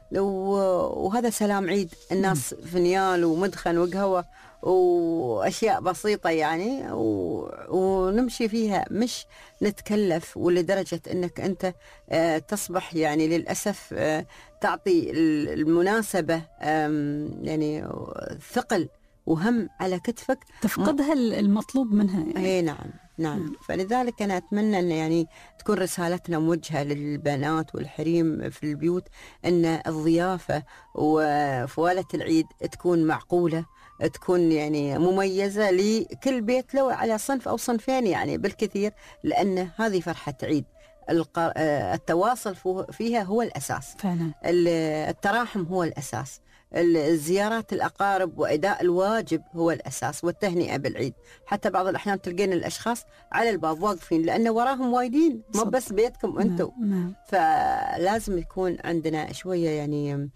وهذا سلام عيد الناس فنيال ومدخن وقهوة وأشياء بسيطة يعني ونمشي فيها، مش نتكلف ولدرجة أنك أنت تصبح يعني للأسف تعطي المناسبة يعني ثقل وهم على كتفك تفقدها المطلوب منها يعني. اي نعم نعم. فلذلك أنا أتمنى أن يعني تكون رسالتنا موجهة للبنات والحريم في البيوت أن الضيافة وفوالة العيد تكون معقولة، تكون يعني مميزة لكل بيت لو على صنف أو صنفين يعني بالكثير، لأن هذه فرحة عيد. التواصل فيها هو الأساس فعلا. التراحم هو الأساس، الزيارات الأقارب وأداء الواجب هو الأساس، والتهنئة بالعيد. حتى بعض الأحيان تلقين الأشخاص على الباب واقفين لأنه وراهم وايدين ما بس بيتكم أنتم. نعم. فلازم يكون عندنا شوية يعني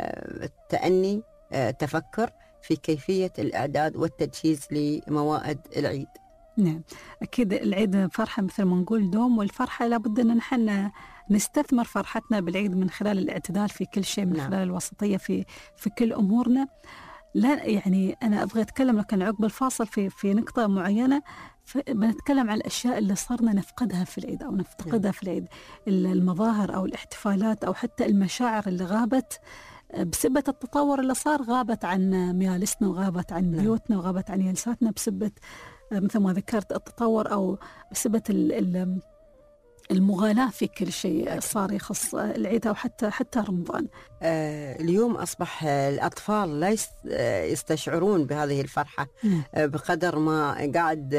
تأني تفكر في كيفية الإعداد والتجهيز لموائد العيد. نعم أكيد العيد فرحة مثل ما نقول دوم، والفرحة لابد أن نحن نستثمر فرحتنا بالعيد من خلال الاعتدال في كل شيء، من نعم. خلال الوسطية في في كل أمورنا. لا يعني أنا أبغى أتكلم لكن عقب الفاصل في في نقطة معينة بنتكلم عن الأشياء اللي صرنا نفقدها في العيد أو نفتقدها نعم. في العيد، المظاهر أو الاحتفالات أو حتى المشاعر اللي غابت بسبة التطور اللي صار، غابت عن ميالسنا وغابت عن بيوتنا وغابت عن جلساتنا بسبة مثل ما ذكرت التطور أو بسبة المغالاة في كل شيء صار يخص العيد أو حتى حتى رمضان. آه اليوم أصبح الأطفال لا يستشعرون بهذه الفرحة آه بقدر ما قاعد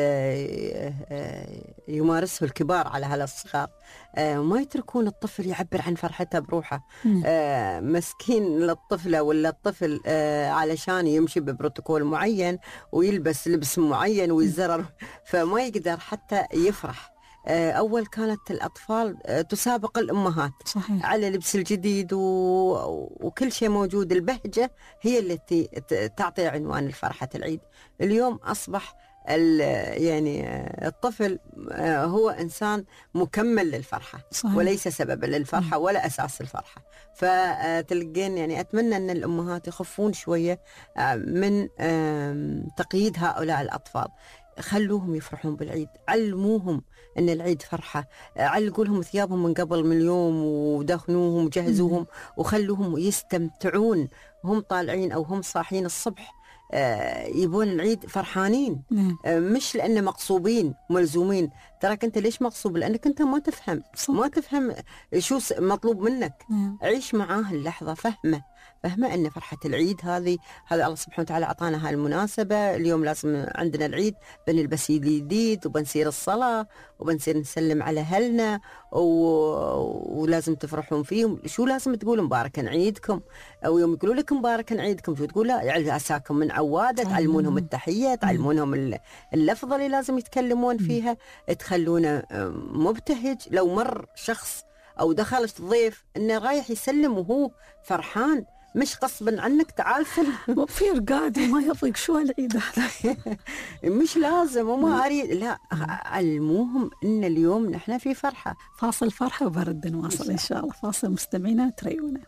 آه يمارسه الكبار على هالصغار. آه ما يتركون الطفل يعبر عن فرحته بروحه. آه مسكين للطفلة ولا الطفل آه علشان يمشي ببروتوكول معين ويلبس لبس معين ويزرر فما يقدر حتى يفرح. أول كانت الأطفال تسابق الأمهات صحيح. على لبس الجديد و... وكل شيء موجود، البهجة هي التي تعطي عنوان الفرحة العيد. اليوم أصبح ال... يعني الطفل هو إنسان مكمل للفرحة صحيح. وليس سببا للفرحة م. ولا أساس الفرحة. فتلقين يعني أتمنى أن الأمهات يخفون شوية من تقييد هؤلاء الأطفال، خلوهم يفرحون بالعيد، علموهم أن العيد فرحة، علقوا لهم ثيابهم من قبل من اليوم ودخنوهم وجهزوهم وخلوهم يستمتعون وهم طالعين أو هم صاحين الصبح يبون العيد فرحانين مش لأن مقصوبين ملزومين. تراك أنت ليش مغصوب؟ لأنك أنت ما تفهم صح. ما تفهم شو س- مطلوب منك. نعم. عيش معاه اللحظة، فهمه فهمه أن فرحة العيد هذه هذا الله سبحانه وتعالى أعطانا هالمناسبة. اليوم لازم عندنا العيد، بنلبس جديد وبنسير الصلاة وبنسير نسلم على أهلنا و... ولازم تفرحون فيهم. شو لازم تقول؟ مباركا عيدكم. أو يوم يقولوا لك مباركا عيدكم شو تقول؟ لا يعني عساكم من عوادة، تعلمونهم التحية، تعلمونهم اللفظة اللي لازم يتكلمون فيها، تخلونه مبتهج. لو مر شخص أو دخلت ضيف إنه رايح يسلم وهو فرحان، مش غصبا عنك تعال سلم. مو في رقاد وما يضيق شو العيد هذا. مش لازم وما أريد، لا علموهم إن اليوم نحن في فرحة. فاصل فرحة وبرد نواصل إن شاء الله. فاصل مستمعينا تريونا.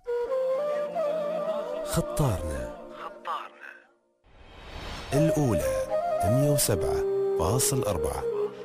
خطارنا الأولى مئة وسبعة فاصل أربعة.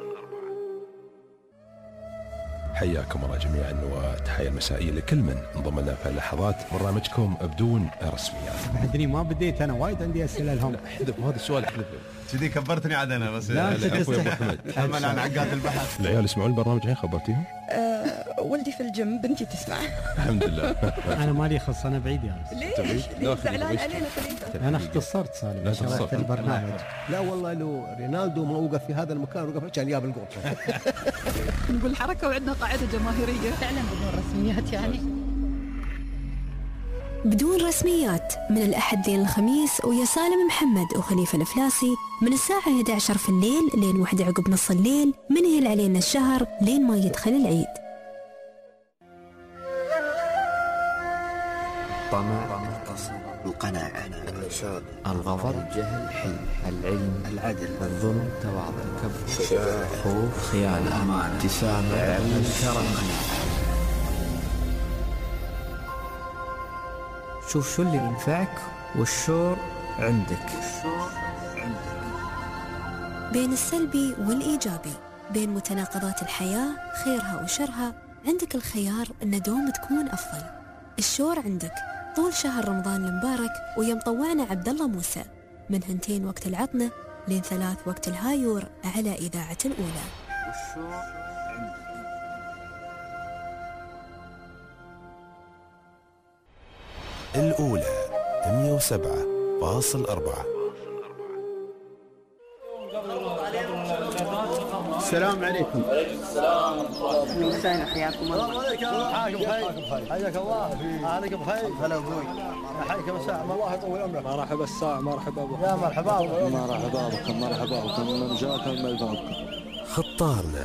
حياكم الله جميعا وتحية مسائية لكل من انضم لنا في اللحظات برنامجكم بدون رسميات. ادري ما بديت انا وايد عندي اسئله لهم. احذف هذا السؤال احذفه. كذي كبرتني عاد انا بس. لا عفوا يا ابو حمد. امل عن عقاد البحث. العيال يسمعون البرنامج الحين خبرتيهم؟ أه ولدي في الجيم، بنتي تسمع. الحمد لله. انا مالي خص، انا بعيد يا ليش؟ ليش زعلان علينا خليفه؟ انا اختصرت سالم. لا تختصرت البرنامج. لا والله لو رينالدو ما وقف في هذا المكان وقف كان جاب الجول. نقول حركة وعندنا قاعدة جماهيرية فعلا بدون رسميات يعني. بدون رسميات من الأحد لين الخميس ويا سالم محمد وخليفة الفلاسي من الساعة إحدى عشرة في الليل لين واحدة عقب نص الليل، من يهل علينا الشهر لين ما يدخل العيد. الطمع، القناعة، النشاط، الغضب، الجهل، الحلم، العلم، العدل، الظلم، تواضع، الكبر، الشجاعة، خوف، خيانة، أمانة، ابتسامة، الكرم. شوف شو اللي ينفعك والشور عندك. بين السلبي والإيجابي، بين متناقضات الحياة خيرها وشرها، عندك الخيار أن دوم تكون أفضل. الشور عندك طول شهر رمضان المبارك ويا مطوعنا عبد الله موسى من هنتين وقت العطنة لين ثلاث وقت الهايور على إذاعة الأولى. الأولى مئة وسبعة فاصل أربعة. السلام عليكم. السلام وسهلا، حياكم الله. حياكم بخير. حياك الله. عليك بخير. هلا ابوي. حياك مساء الله يطول عمرك. مرحبا الساعة، مرحبا ابو. يا مرحبا مرحبا بكم، مرحبا بكم من جاكم من بكم. خطارنا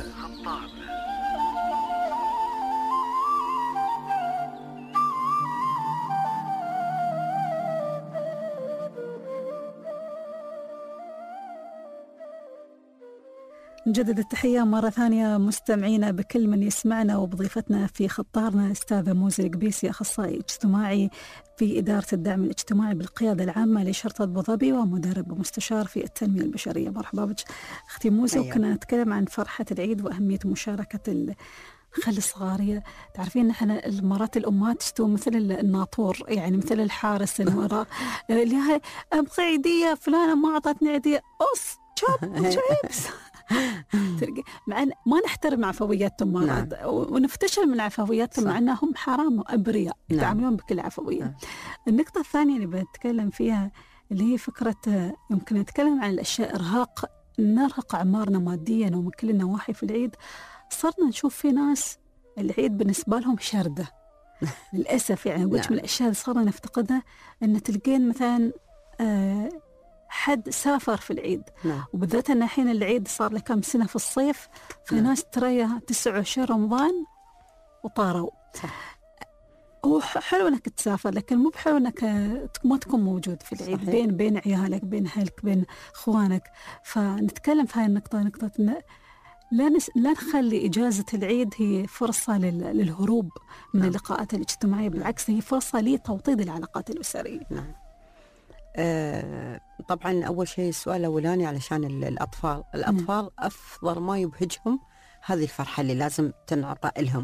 نجدد التحية مرة ثانية مستمعينا بكل من يسمعنا، وبضيفتنا في خطارنا أستاذة موزة القبيسي، أخصائي اجتماعي في إدارة الدعم الاجتماعي بالقيادة العامة لشرطة أبو ظبي ومدرب ومستشار في التنمية البشرية. مرحبا بك أختي موزة. أيوة. وكنا نتكلم عن فرحة العيد وأهمية مشاركة ال خلي الصغارية. تعرفين نحن المرات الأمهات تشتو مثل الناطور، يعني مثل الحارس المرأة اللي هاي أبغى عيدية فلانة ما أعطتني عيدية، أص شاب شابس. مع أن ما نحترم عفوياتهم مرات. نعم. ونفتشل من عفوياتهم مع أنهم حرام وأبرياء. نعم. يتعاملون بكل عفوية. نعم. النقطة الثانية اللي بتكلم فيها اللي هي فكرة يمكن نتكلم عن الأشياء إرهاق، نرهق أعمارنا ماديا ومن كل النواحي في العيد. صرنا نشوف في ناس العيد بالنسبة لهم شردة للأسف. يعني نعم. من الأشياء اللي صرنا نفتقدها أن تلقين مثلا آه حد سافر في العيد. نعم. وبالذات أن الحين العيد صار له كم سنة في الصيف، في نعم. ناس تريها تسعة وعشرين رمضان وطاروا. صح. هو حلو أنك تسافر، لكن مو بحلو أنك ما تكون موجود في العيد. صحيح. بين بين عيالك، بين أهلك، بين إخوانك. فنتكلم في هاي النقطة، نقطة إن لا نس... لا نخلي إجازة العيد هي فرصة لل... للهروب من نعم. اللقاءات الاجتماعية، بالعكس هي فرصة لتوطيد العلاقات الأسرية. نعم. آه طبعا أول شيء السؤال الأولاني علشان الأطفال الأطفال م. أفضل ما يبهجهم هذه الفرحة اللي لازم تنعطى لهم،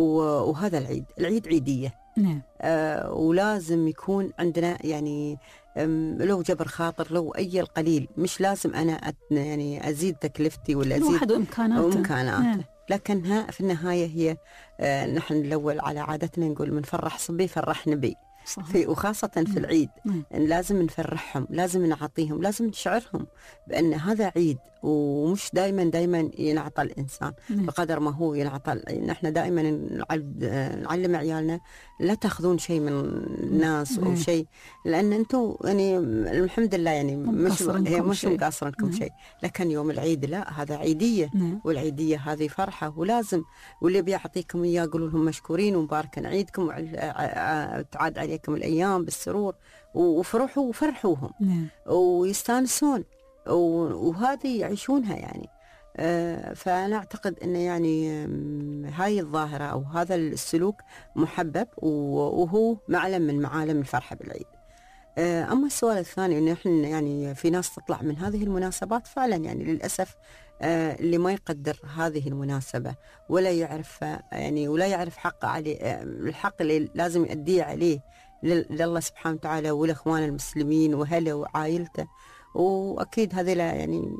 وهذا العيد العيد عيدية. نعم. آه ولازم يكون عندنا يعني لو جبر خاطر، لو أي القليل، مش لازم أنا يعني أزيد تكلفتي ولا أزيد الواحد وإمكاناته, وإمكاناته. لكنها في النهاية هي آه نحن الأول على عادتنا نقول من فرح صبي فرح نبي. في وخاصة في العيد مم. لازم نفرحهم، لازم نعطيهم، لازم نشعرهم بأن هذا عيد، ومش دائما دائما ينعطى الإنسان مم. بقدر ما هو ينعطى. نحن دائما نعلم عيالنا لا تأخذون شيء من الناس أو شيء، لأن أنتم يعني الحمد لله يعني مش مش مقاصرنكم شيء، لكن يوم العيد لا، هذا عيدية. مم. والعيدية هذه فرحة، ولازم واللي بيعطيكم إياه قولوا لهم مشكورين ومبارك عيدكم وتعاد عليكم الأيام بالسرور، وفرحوا وفرحوهم نعم. ويستانسون وهذه يعيشونها يعني. آه فأنا أعتقد أن يعني هاي الظاهرة أو هذا السلوك محبب وهو معلم من معالم الفرحة بالعيد. آه أما السؤال الثاني أنه إحنا يعني في ناس تطلع من هذه المناسبات فعلا يعني للأسف آه اللي ما يقدر هذه المناسبة ولا يعرف يعني ولا يعرف حقه عليه، آه الحق اللي لازم يؤديه عليه لله سبحانه وتعالى والأخوان المسلمين وهله وعائلته. وأكيد هذه يعني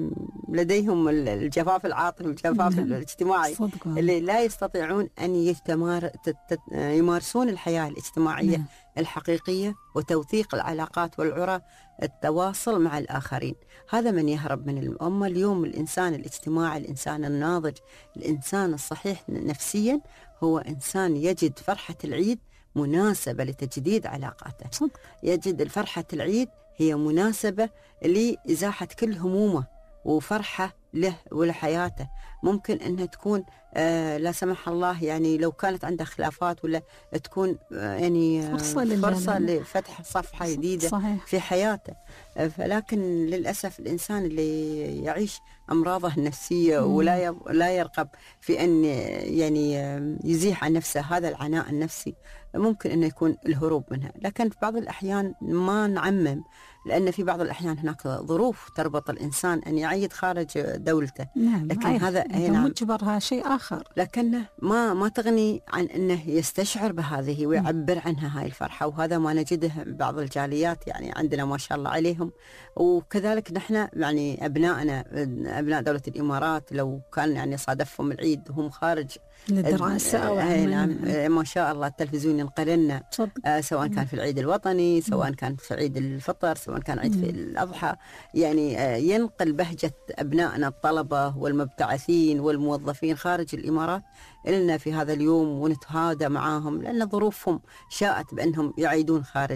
لديهم الجفاف العاطفي والجفاف الاجتماعي اللي لا يستطيعون أن يتمار... يمارسون الحياة الاجتماعية نعم. الحقيقية وتوثيق العلاقات والعرى، التواصل مع الآخرين. هذا من يهرب من الأمة. اليوم الإنسان الاجتماعي، الإنسان الناضج، الإنسان الصحيح نفسيا هو إنسان يجد فرحة العيد مناسبة لتجديد علاقاته صدق. يجد الفرحة العيد هي مناسبة لإزاحة كل همومه وفرحة له ولحياته. ممكن أنها تكون آه لا سمح الله يعني لو كانت عنده خلافات ولا تكون آه يعني آه فرصة, فرصة لفتح صفحة جديدة صحيح. في حياته. آه فلكن للأسف الإنسان اللي يعيش أمراضه النفسية مم. ولا لا يرغب في أن يعني يزيح عن نفسه هذا العناء النفسي، ممكن أنه يكون الهروب منها. لكن في بعض الأحيان ما نعمم، لأن في بعض الأحيان هناك ظروف تربط الإنسان أن يعيد خارج دولته نعم. لكن هذا نعم. مجبرها شيء آخر، لكنه ما ما تغني عن أنه يستشعر بهذه ويعبر عنها هاي الفرحة. وهذا ما نجده بعض الجاليات يعني عندنا ما شاء الله عليهم. وكذلك نحن يعني أبنائنا أبناء دولة الإمارات لو كان يعني صادفهم العيد وهم خارج للدراسة أو نعم ما شاء الله التلفزيون ينقلنا آه سواء كان في العيد الوطني، سواء كان في عيد الفطر، سواء كان عيد في الأضحى، يعني آه ينقل بهجة أبنائنا الطلبة والمبتعثين والموظفين خارج الإمارات إلنا في هذا اليوم ونتهادى معاهم، لأن ظروفهم شاءت بأنهم يعيدون خارج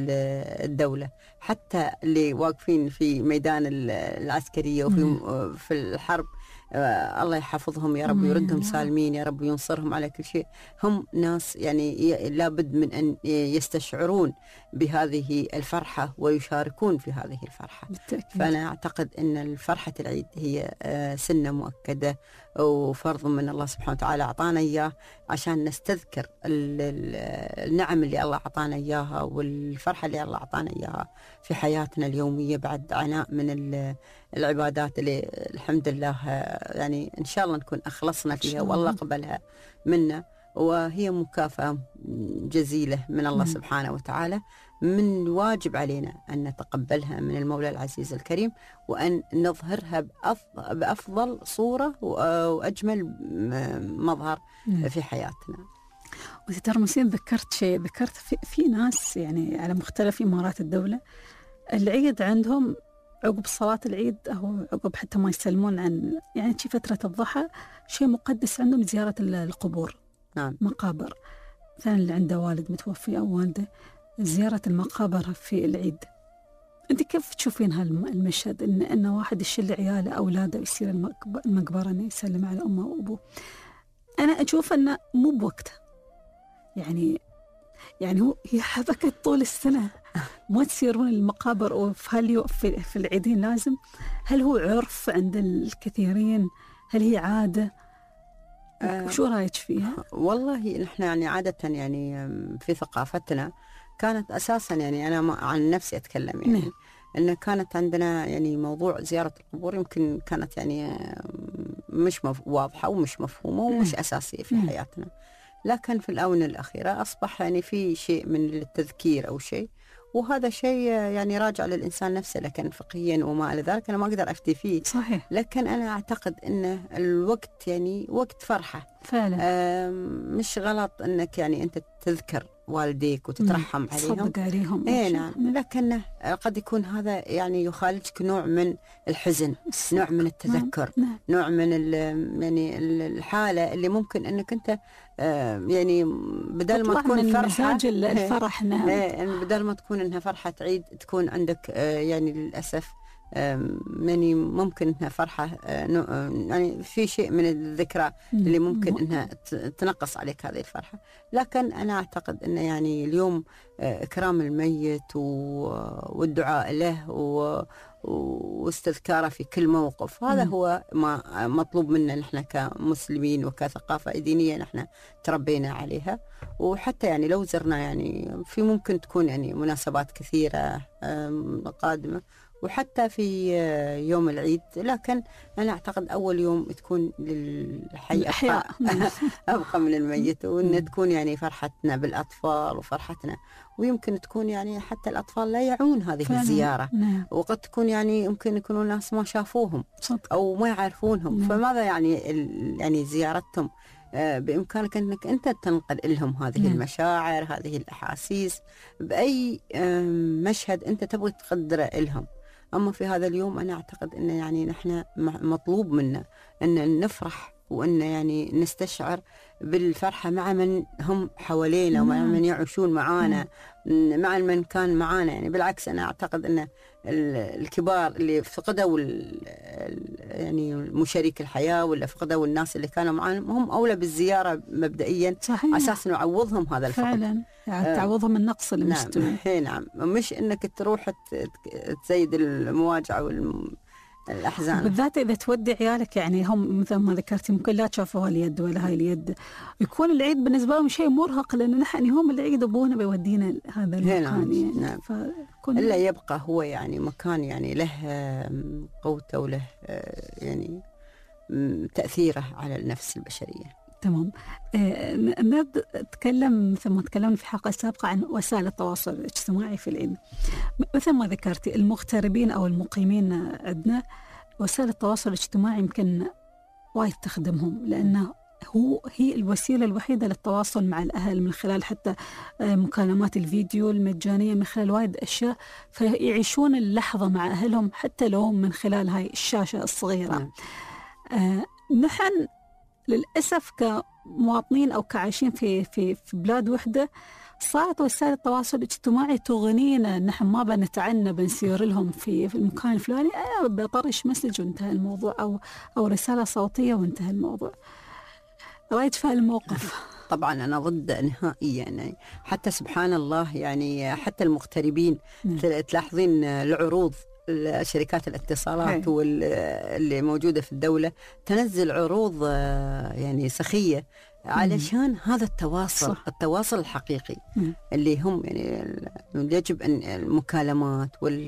الدولة. حتى اللي واقفين في ميدان العسكرية وفي في الحرب آه الله يحفظهم يا رب ويردهم سالمين يا رب وينصرهم على كل شيء. هم ناس يعني لابد من أن يستشعرون بهذه الفرحة ويشاركون في هذه الفرحة بالتأكيد. فأنا أعتقد أن الفرحة العيد هي آه سنة مؤكدة وفرض من الله سبحانه وتعالى أعطانا إياه عشان نستذكر النعم اللي الله أعطانا إياها والفرحة اللي الله أعطانا إياها في حياتنا اليومية بعد عناء من العبادات اللي الحمد لله يعني إن شاء الله نكون أخلصنا فيها والله قبلها منا. وهي مكافأة جزيلة من الله سبحانه وتعالى، من واجب علينا أن نتقبلها من المولى العزيز الكريم وأن نظهرها بأفضل صورة وأجمل مظهر في حياتنا. وترمسين ذكرت شيء، ذكرت في, في ناس يعني على مختلف إمارات الدولة العيد عندهم عقب صلاة العيد أو عقب حتى ما يسلمون عن يعني في فترة الضحى شيء مقدس عندهم زيارة القبور. نعم. مقابر مثلا اللي عنده والد متوفي أو والده، زيارة المقابر في العيد. أنت كيف تشوفين هالمشهد إن إن واحد يشيل عياله أولاده ويصير المقبرة إنه يسلم على أمه وأبوه؟ أنا أشوف إنه مو بوقته، يعني يعني هو هي حبكة طول السنة ما تسيرون المقابر وفي هاليوم في, في العيدين لازم. هل هو عرف عند الكثيرين؟ هل هي عادة؟ أه شو رأيك فيها؟ والله نحن يعني عادة يعني في ثقافتنا كانت أساسا يعني أنا عن نفسي أتكلم يعني نه. أن كانت عندنا يعني موضوع زيارة القبور يمكن كانت يعني مش مف... واضحة ومش مفهومة ومش أساسية في حياتنا. لكن في الآونة الأخيرة أصبح يعني في شيء من التذكير أو شيء، وهذا شيء يعني راجع للإنسان نفسه، لكن فقهيا وما إلى ذلك أنا ما أقدر أفتي فيه. صحيح. لكن أنا أعتقد أن الوقت يعني وقت فرحة فعلا. مش غلط أنك يعني أنت تذكر والديك وتترحم عليهم، تصدق عليهم. اي نعم، لكن قد يكون هذا يعني يخالجك نوع من الحزن، نوع من التذكر، نعم. نوع من يعني الحالة اللي ممكن أنك أنت يعني بدل ما تكون فرحة الفرح نعم. يعني بدل ما تكون أنها فرحة عيد تكون عندك يعني للأسف يعني ممكن انها فرحه يعني في شيء من الذكرى اللي ممكن انها تنقص عليك هذه الفرحه. لكن انا اعتقد ان يعني اليوم اكرام الميت والدعاء له واستذكاره في كل موقف، هذا هو ما مطلوب منا نحن كمسلمين وكثقافه دينيه نحن تربينا عليها. وحتى يعني لو زرنا يعني في ممكن تكون يعني مناسبات كثيره قادمه وحتى في يوم العيد، لكن أنا أعتقد أول يوم تكون للحي أبقى, أبقى من الميت، وأن تكون يعني فرحتنا بالأطفال وفرحتنا، ويمكن تكون يعني حتى الأطفال لا يعون هذه فعلا. الزيارة نعم. وقد تكون يعني يمكن يكونوا ناس ما شافوهم صدق. أو ما يعرفونهم نعم. فماذا يعني يعني زيارتهم بإمكانك أنك أنت تنقل لهم هذه نعم. المشاعر، هذه الأحاسيس بأي مشهد أنت تبغي تقدره لهم. أما في هذا اليوم أنا أعتقد أن يعني نحن مطلوب منا أن نفرح وأن يعني نستشعر بالفرحة مع من هم حوالينا ومع من يعيشون معانا، مع من كان معانا. يعني بالعكس أنا أعتقد أن الكبار اللي فقدوا يعني مشارك الحياة ولا فقدوا الناس اللي كانوا معانا هم أولى بالزيارة مبدئيا على أساس نعوضهم هذا الفقد فعلا، يعني تعوضهم النقص اللي مستوي. نعم. نعم مش إنك تروح تزيد المواجع والم الأحزان، بالذات إذا تودي عيالك. يعني هم مثل ما ذكرتي ممكن لا تشوفوا هاليد ولا هاي اليد، يكون العيد بالنسبة لهم شيء مرهق، لأن نحن يوم العيد أبونا بيودينا هذا المكان. نعم. يعني نعم. فكون إلا يبقى هو يعني مكان يعني له قوته وله يعني تأثيره على النفس البشرية. تمام. آه نبدأ نتكلم مثل ما تكلمنا في حلقة سابقة عن وسائل التواصل الاجتماعي في العيد. مثل ما ذكرتي المغتربين أو المقيمين عندنا وسائل التواصل الاجتماعي يمكن وايد تخدمهم، لأنه هو هي الوسيلة الوحيدة للتواصل مع الأهل من خلال حتى مكالمات الفيديو المجانية، من خلال وايد أشياء، فيعيشون اللحظة مع أهلهم حتى لو من خلال هاي الشاشة الصغيرة. آه نحن للأسف كمواطنين أو كعايشين في في في بلاد وحدة صارت وسائل التواصل الاجتماعي تغنينا، نحن ما بنتعنى بنسير لهم في في المكان الفلاني، آه بطرش مسج وانتهى الموضوع، أو أو رسالة صوتية وانتهى الموضوع. رأيت في الموقف طبعا أنا ضد نهائيا يعني. حتى سبحان الله يعني حتى المغتربين تلاحظين العروض شركات الاتصالات واللي موجودة في الدولة تنزل عروض يعني سخية علشان مم. هذا التواصل صح. التواصل الحقيقي مم. اللي هم يعني يجب أن المكالمات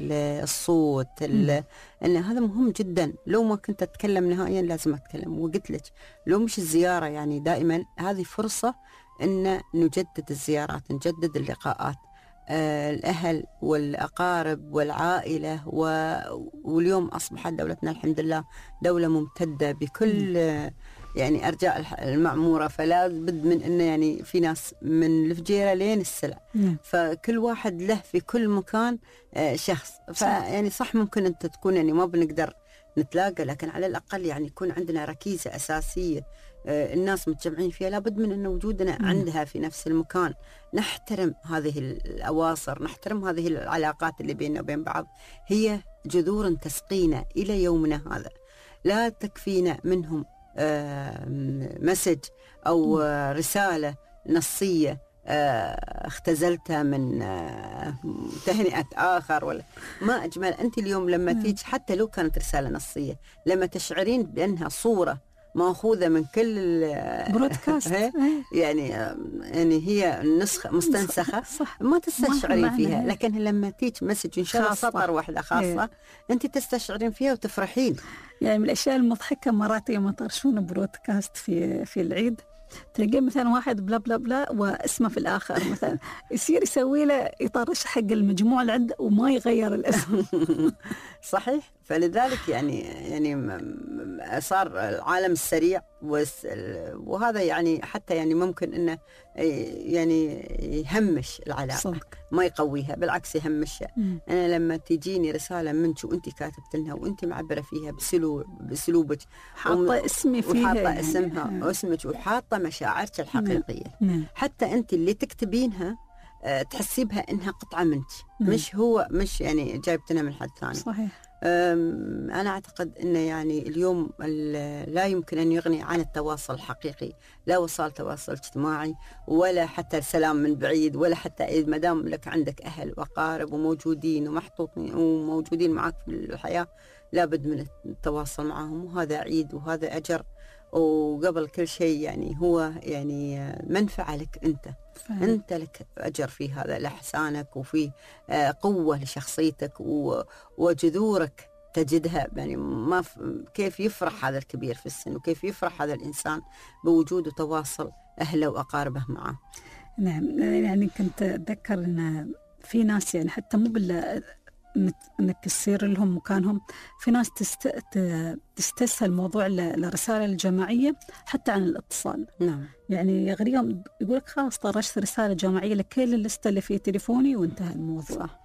والصوت أن هذا مهم جدا. لو ما كنت أتكلم نهائيا لازم أتكلم، وقلت لك لو مش الزيارة يعني دائما هذه فرصة أن نجدد الزيارات، نجدد اللقاءات. آه الأهل والأقارب والعائلة و... واليوم أصبحت دولتنا الحمد لله دولة ممتدة بكل آه يعني أرجاء المعمورة، فلا بد من أنه يعني في ناس من الفجيرة لين السلع مم. فكل واحد له في كل مكان آه شخص. فيعني صح ممكن أنت تكون يعني ما بنقدر نتلاقى، لكن على الأقل يعني يكون عندنا ركيزة أساسية الناس متجمعين فيها، لابد من أن وجودنا مم. عندها في نفس المكان. نحترم هذه الأواصر، نحترم هذه العلاقات اللي بيننا وبين بعض، هي جذور تسقينا إلى يومنا هذا. لا تكفينا منهم مسج أو مم. رسالة نصية اختزلتها من تهنئة آخر ولا ما أجمل. أنت اليوم لما تيجي حتى لو كانت رسالة نصية، لما تشعرين بأنها صورة مأخوذة من كل برودكاست يعني يعني هي نسخة مستنسخة صح. ما تستشعرين فيها، لكن لما تيجي مسج إن شاء الله سطر واحدة خاصة هي. أنت تستشعرين فيها وتفرحين. يعني من الأشياء المضحكة مرات يوم يطرشون برودكاست في في العيد تلاقيه مثلا واحد بلا بلا بلا واسمه في الآخر مثلا يصير يسوي له يطرش حق المجموع العدة وما يغير الاسم. صحيح. فلذلك يعني يعني صار العالم السريع، وهذا يعني حتى يعني ممكن انه يعني يهمش العلاقة صدق. ما يقويها، بالعكس يهمشها. مم. انا لما تجيني رسالة منك وانت كاتبت لها وانت معبرة فيها بسلوب باسلوبك، حاطة اسمي فيها، وحاطة يعني. اسمها واسمك وحاطة مشاعرك الحقيقية. مم. حتى انت اللي تكتبينها تحسي بها انها قطعة منك، مش هو مش يعني جايبتنا من حد ثاني. صحيح. أنا أعتقد أنه يعني اليوم لا يمكن أن يغني عن التواصل الحقيقي، لا وسائل تواصل اجتماعي ولا حتى السلام من بعيد، ولا حتى ما دام لك عندك أهل وأقارب وموجودين ومحطوطين وموجودين معك في الحياة، لابد من التواصل معهم، وهذا عيد وهذا أجر. وقبل كل شيء يعني هو يعني منفعة لك أنت، فهم. أنت لك أجر في هذا لإحسانك، وفي قوة لشخصيتك وجذورك تجدها. يعني ما كيف يفرح هذا الكبير في السن، وكيف يفرح هذا الإنسان بوجود وتواصل أهله وأقاربه معه. نعم. يعني كنت أتذكر أن في ناس يعني حتى مو بال انك تصير لهم مكانهم، في ناس تست... تستسهل موضوع الرسالة الجماعية حتى عن الاتصال. نعم. يعني يغريهم يقول لك خلاص طرشت رسالة جماعية لكل الليستة اللي في تليفوني وانتهى الموضوع. صح.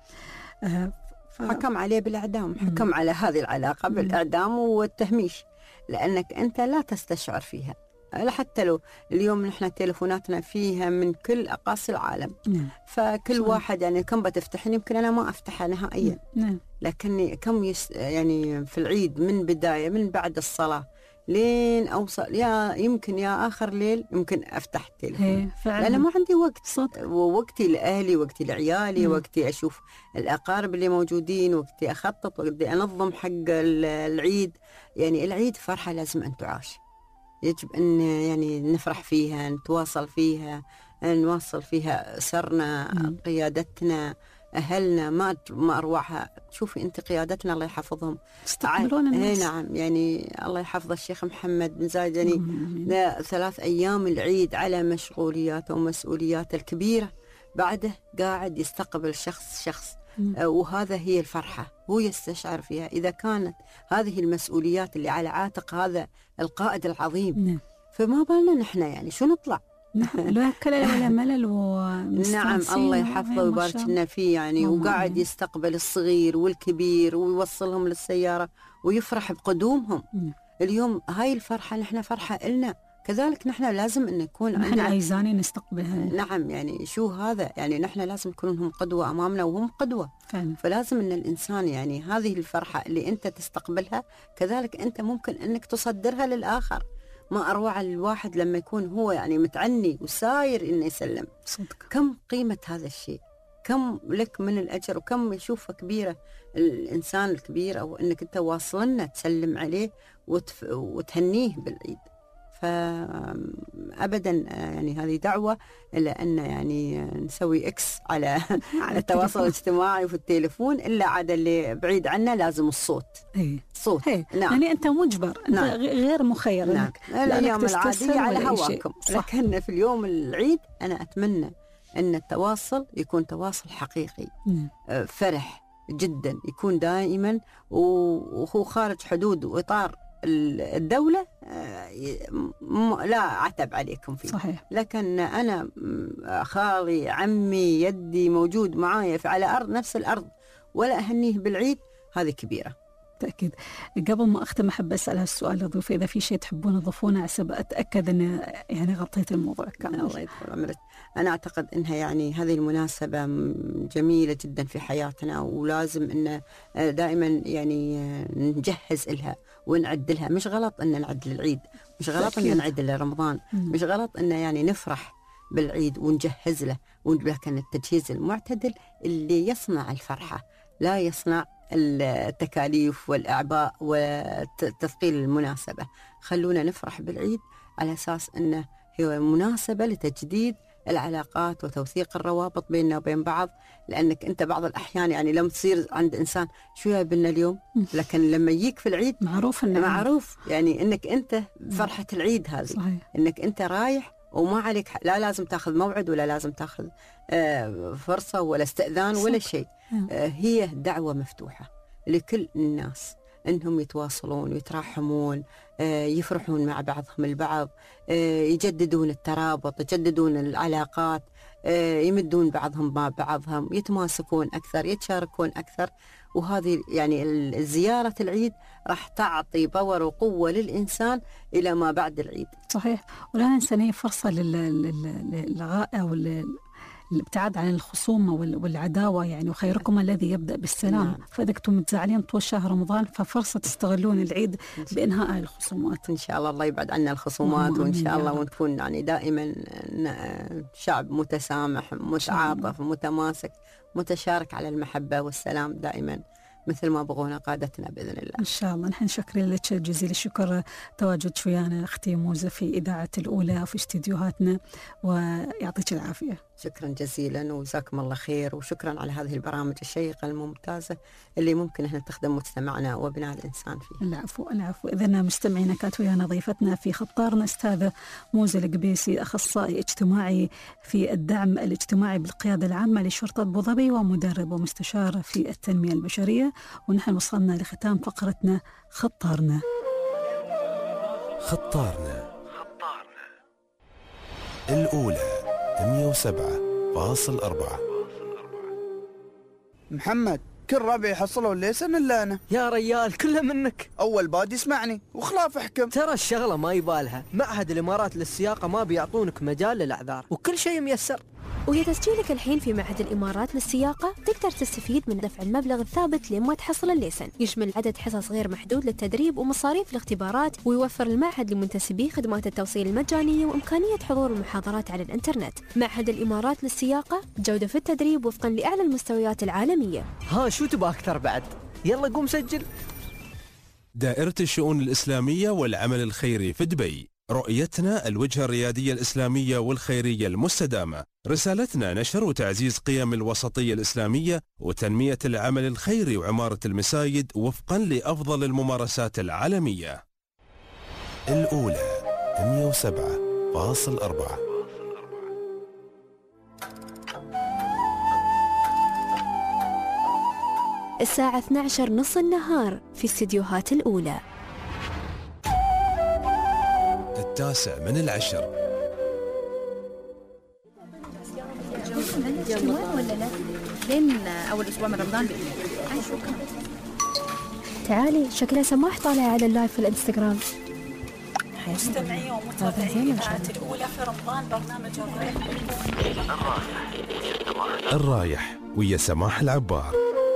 آه ف... حكم عليه بالإعدام، حكم مم. على هذه العلاقة بالإعدام والتهميش، لأنك أنت لا تستشعر فيها. حتى لو اليوم نحن تليفوناتنا فيها من كل أقاصي العالم. نعم. فكل صحيح. واحد يعني كم بتفتحني، يمكن أنا ما أفتحها نهائيا. نعم. لكني كم يس يعني في العيد من بداية من بعد الصلاة لين أوصل يا يمكن يا آخر ليل يمكن أفتح التليفون، لأن ما عندي وقت. صدق. ووقتي لأهلي، وقتي لعيالي، مم. وقتي أشوف الأقارب اللي موجودين، وقتي أخطط، وقتي أنظم حق العيد. يعني العيد فرحة لازم أن تعاش، يجب أن يعني نفرح فيها، نتواصل فيها، نواصل فيها سرنا، مم. قيادتنا، أهلنا، ما ما أروعها. شوفي أنت قيادتنا الله يحفظهم استقبلون الناس. نعم. يعني الله يحفظ الشيخ محمد بن زايد، يعني لا ثلاث أيام العيد على مشغولياته ومسؤولياته الكبيرة، بعده قاعد يستقبل شخص شخص. آه وهذا هي الفرحة، هو يستشعر فيها. إذا كانت هذه المسؤوليات اللي على عاتق هذا القائد العظيم، نعم. فما بالنا نحن يعني شو نطلع؟ لا كلا ولا ملل نعم. الله يحفظه ويبارك لنا فيه يعني. وقاعد يستقبل الصغير والكبير ويوصلهم للسيارة ويفرح بقدومهم. م. اليوم هاي الفرحة نحن فرحة إلنا، كذلك نحن لازم أن نكون نحن عندنا عايزانين نستقبلها. نعم. يعني شو هذا، يعني نحن لازم نكون هم قدوة أمامنا وهم قدوة فعلا. فلازم أن الإنسان يعني هذه الفرحة اللي أنت تستقبلها كذلك أنت ممكن أنك تصدرها للآخر. ما أروع الواحد لما يكون هو يعني متعني وساير إنه يسلم. صدق. كم قيمة هذا الشيء، كم لك من الأجر، وكم يشوفه كبيرة الإنسان الكبير، أو إنك أنت واصلنا تسلم عليه وتف... وتهنيه بالعيد. فأبدا يعني هذه دعوة إلى أن يعني نسوي إكس على على التواصل الاجتماعي وفي التليفون، إلا عاد اللي بعيد عنا لازم الصوت. هي. صوت. هي. نعم. يعني أنت مجبر، أنت نعم. غير مخير. نعم. الأيام العادية على هواكم، لكن في اليوم العيد أنا أتمنى أن التواصل يكون تواصل حقيقي. نعم. فرح جدا يكون دائما، وهو خارج حدود وإطار الدولة لا عتب عليكم فيه. صحيح. لكن أنا خالي عمي يدي موجود معايا على أرض نفس الأرض ولا أهنيه بالعيد، هذه كبيرة. تأكيد. قبل ما أختم أحب أسأل هالسؤال الضيوف، إذا في شيء تحبون تضيفونه عشان أتأكد أن يعني غطيت الموضوع كامل. الله يطول عمرك. أنا أعتقد أنها يعني هذه المناسبة جميلة جدا في حياتنا، ولازم أن دائما يعني نجهز لها ونعد لها. مش غلط أن نعد للعيد، مش غلط أن نعد لرمضان، مش غلط أن يعني نفرح بالعيد ونجهز له، ولكن التجهيز المعتدل اللي يصنع الفرحة، لا يصنع التكاليف والأعباء وتثقيل المناسبة. خلونا نفرح بالعيد على أساس أنه هي مناسبة لتجديد العلاقات وتوثيق الروابط بيننا وبين بعض. لأنك أنت بعض الأحيان يعني لما تصير عند إنسان شو جايب لنا اليوم، لكن لما يجيك في العيد معروف إنه معروف يعني إنك أنت فرحة العيد هذه. صحيح. إنك أنت رايح وما عليك لا لازم تاخذ موعد ولا لازم تاخذ فرصة ولا استئذان ولا شيء. هي دعوة مفتوحة لكل الناس أنهم يتواصلون ويتراحمون، يفرحون مع بعضهم البعض، يجددون الترابط، يجددون العلاقات، يمدون بعضهم مع بعضهم، يتماسكون أكثر، يتشاركون أكثر. وهذه يعني الزيارة العيد راح تعطي باور وقوة للإنسان إلى ما بعد العيد. صحيح. ولا ننسى أن هي فرصة للغاء أو الابتعاد عن الخصومة والعداوة يعني، وخيركم الذي يبدأ بالسلام. نعم. فإذا كنتم متزعلين طول شهر رمضان ففرصة تستغلون العيد بإنهاء الخصومات. إن شاء الله الله يبعد عنا الخصومات، وإن شاء الله ونكون يعني دائما شعب متسامح متعاطف متماسك متشارك على المحبة والسلام دائما مثل ما بغونا قادتنا بإذن الله. إن شاء الله. نحن شكرا لك جزيل الشكر تواجد ويانا أختي موزة في إذاعة الأولى وفي استديوهاتنا، ويعطيك العافية. شكرا جزيلا وجزاكم الله خير، وشكرا على هذه البرامج الشيقة الممتازة اللي ممكن احنا تخدم مجتمعنا وبناء الإنسان فيه. العفو العفو. إذن مستمعينا كانت ويانا ضيفتنا في خطارنا أستاذة موزة القبيسي، أخصائي اجتماعي في الدعم الاجتماعي بالقيادة العامة لشرطة أبو ظبي، ومدرب ومستشار في التنمية البشرية. ونحن وصلنا لختام فقرتنا خطارنا. خطارنا الأولى مئة وسبعة فاصلة أربعة. محمد كل ربع يحصلوا الليسن إلا أنا. يا ريال كله منك. أول باد يسمعني وخلاف أحكم. ترى الشغلة ما يبالها، معهد الإمارات للسياقة ما بيعطونك مجال للأعذار وكل شيء ميسر. ولتسجيلك الحين في معهد الإمارات للسياقة تقدر تستفيد من دفع المبلغ الثابت لما تحصل الليسن. يشمل عدد حصص غير محدود للتدريب ومصاريف الاختبارات، ويوفر المعهد لمنتسبيه خدمات التوصيل المجانية وإمكانية حضور المحاضرات على الإنترنت. معهد الإمارات للسياقة، جودة في التدريب وفقا لأعلى المستويات العالمية. ها شو تبغى أكثر بعد؟ يلا قوم سجل. دائرة الشؤون الإسلامية والعمل الخيري في دبي، رؤيتنا الوجهة الريادية الإسلامية والخيرية المستدامة. رسالتنا نشر وتعزيز قيم الوسطية الإسلامية وتنمية العمل الخيري وعمارة المساجد وفقا لأفضل الممارسات العالمية. الأولى مئة وسبعة فاصلة أربعة. الساعة اثنتي عشرة نص النهار في استديوهات الأولى. التاسع من العشر. ولا لا؟ لين أول أسبوع من رمضان بإذن. تعالي شكلها سماح طالعة على اللايف في الانستغرام. مستمعي ومتابعي إذاعة الأولى في رمضان برنامج الرايح. الرايح ويا سماح العبار.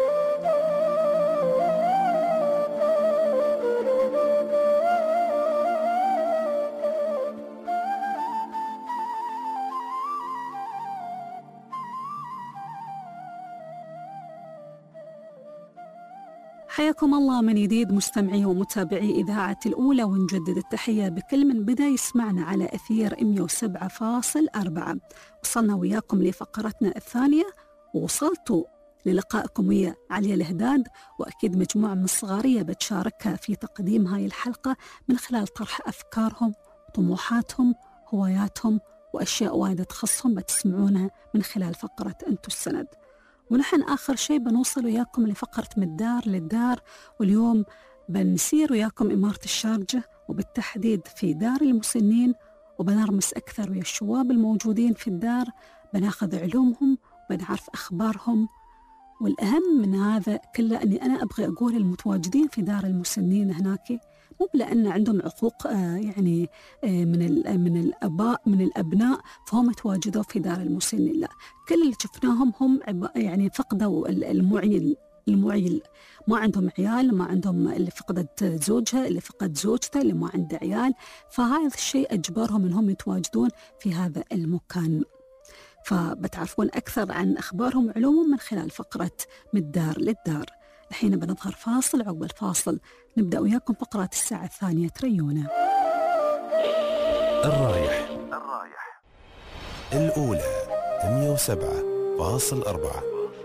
حياكم الله من جديد مستمعي ومتابعي إذاعة الأولى، ونجدد التحية بكل من بدأ يسمعنا على أثير مئة وسبعة فاصلة أربعة. وصلنا وياكم لفقرتنا الثانية، ووصلتوا للقائكم ويا عليا الهداد، وأكيد مجموعة من الصغارية بتشاركها في تقديم هاي الحلقة من خلال طرح أفكارهم طموحاتهم هواياتهم وأشياء وايدة تخصهم بتسمعونها من خلال فقرة أنتو السند. ونحن آخر شيء بنوصل وياكم لفقرة من الدار للدار، واليوم بنسير وياكم إمارة الشارجة وبالتحديد في دار المسنين، وبنرمس أكثر ويا الشباب الموجودين في الدار، بناخذ علومهم بنعرف أخبارهم. والأهم من هذا كله أني أنا أبغى أقول المتواجدين في دار المسنين هناك مو لأن عندهم عقوق آه يعني آه من من الآباء من الأبناء فهم تواجدوا في دار المسنين، لا، كل اللي شفناهم هم يعني فقدوا المعي المعي ما عندهم عيال، ما عندهم، اللي فقدت زوجها، اللي فقد زوجته، اللي ما عنده عيال، فهذا الشيء أجبرهم أنهم يتواجدون في هذا المكان. فبتعرفون أكثر عن أخبارهم وعلومهم من خلال فقرة من الدار للدار. الحين بنظهر فاصل، عقب الفاصل نبدأ وياكم فقرات الساعة الثانية تريونا. الرايح الرايح الأولى مئة وسبعة فاصل أربعة.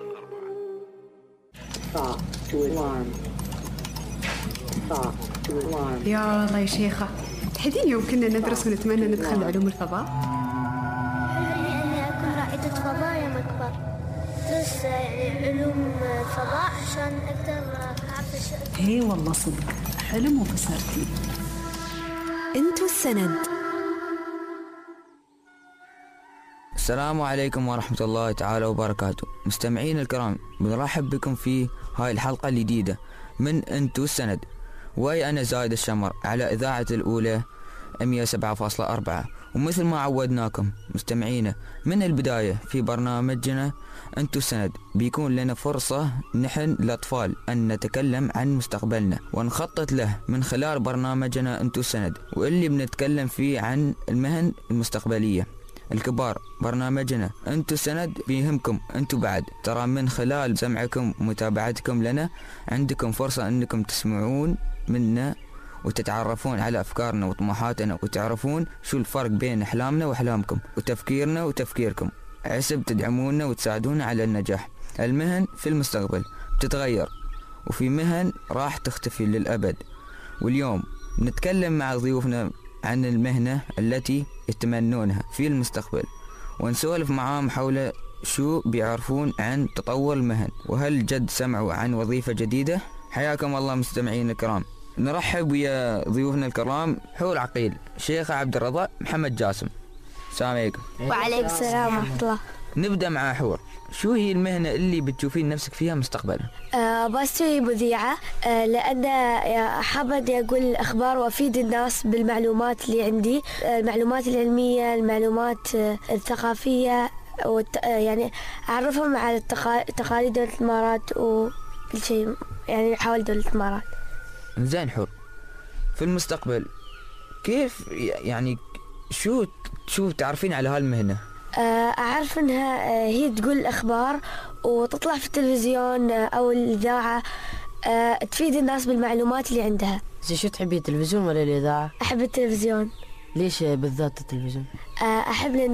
يا الله يا شيخة، تحدين يوم كنا ندرس ونتمنى ندخل علوم الفضاء؟ حلمي أني أكون رائدة فضاء يوم أكبر، أدرس يعني علوم الفضاء عشان أقدر أعرف الشيء. هي والله صدق حلم وفسرتي. انتو السند. السلام عليكم ورحمة الله تعالى وبركاته. مستمعين الكرام، بنرحب بكم في هاي الحلقة الجديدة من انتو السند، وي أنا زايد الشمر على إذاعة الأولى مئة وسبعة فاصلة أربعة. ومثل ما عودناكم مستمعينا من البداية في برنامجنا انتو السند، بيكون لنا فرصة نحن الأطفال أن نتكلم عن مستقبلنا ونخطط له من خلال برنامجنا انتو السند، واللي بنتكلم فيه عن المهن المستقبلية. الكبار برنامجنا انتو السند بيهمكم انتو بعد، ترى من خلال سمعكم ومتابعتكم لنا عندكم فرصة انكم تسمعون منا وتتعرفون على أفكارنا وطموحاتنا، وتعرفون شو الفرق بين أحلامنا وأحلامكم وتفكيرنا وتفكيركم. عسب تدعمونا وتساعدونا على النجاح. المهن في المستقبل بتتغير، وفي مهن راح تختفي للأبد، واليوم نتكلم مع ضيوفنا عن المهنة التي يتمنونها في المستقبل، ونسولف معاهم حول شو بيعرفون عن تطور المهن، وهل جد سمعوا عن وظيفة جديدة. حياكم الله مستمعين الكرام. نرحب ويا ضيوفنا الكرام حور عقيل، شيخ عبد الرضا، محمد جاسم. السلام عليكم. وعليكم السلام ورحمة الله. نبدأ مع حور، شو هي المهنة اللي بتشوفين نفسك فيها مستقبلا؟ أه بستوي مذيعة، أه لأن حابة أني أقول الأخبار وأفيد الناس بالمعلومات اللي عندي، المعلومات العلمية، المعلومات الثقافية، والت... يعني أعرفهم على تقاليد دولة الإمارات وكل شيء يعني حول دولة الإمارات. زين حور، في المستقبل كيف يعني شو شو تعرفين على هالمهنة؟ أعرف أنها هي تقول الأخبار وتطلع في التلفزيون أو الإذاعة، تفيد الناس بالمعلومات اللي عندها. زي شو تحبي، التلفزيون ولا الإذاعة؟ أحب التلفزيون. ليش بالذات التلفزيون؟ أحب لأن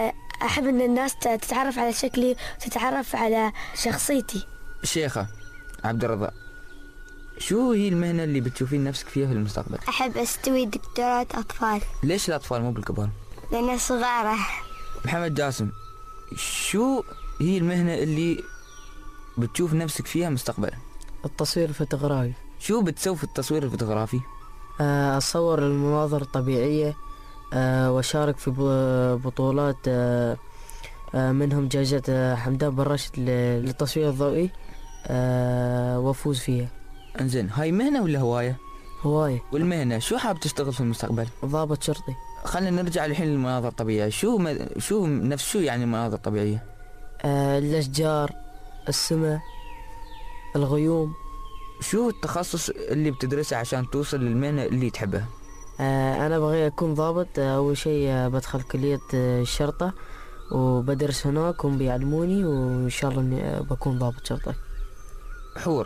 أحب أن الناس تتعرف على شكلي وتتعرف على شخصيتي. شيخة عبد الرضا، شو هي المهنة اللي بتشوفين نفسك فيها في المستقبل؟ أحب أستوي دكتورة أطفال. ليش الأطفال مو بالكبار؟ لأنها صغيرة. محمد جاسم، شو هي المهنة اللي بتشوف نفسك فيها مستقبلا؟ التصوير الفوتوغرافي. شو بتسوي في التصوير الفوتوغرافي؟ أصور المناظر الطبيعية، وأشارك في بطولات، منهم جائزة حمدان بن راشد للتصوير الضوئي، وأفوز فيها. انزين، هاي مهنة ولا هواية؟ هواية. والمهنة شو حاب تشتغل في المستقبل؟ ضابط شرطي. خلينا نرجع الحين للمناظر الطبيعية. شو م... شو نفس شو يعني المناظر الطبيعية؟ آه الأشجار، السماء، الغيوم. شو التخصص اللي بتدرسه عشان توصل للمهنة اللي تحبها؟ آه أنا بغي أكون ضابط. أول شيء بدخل كلية الشرطة وبدرس هناك، هم بيعلموني، وإن شاء الله إني بكون ضابط شرطة. حور،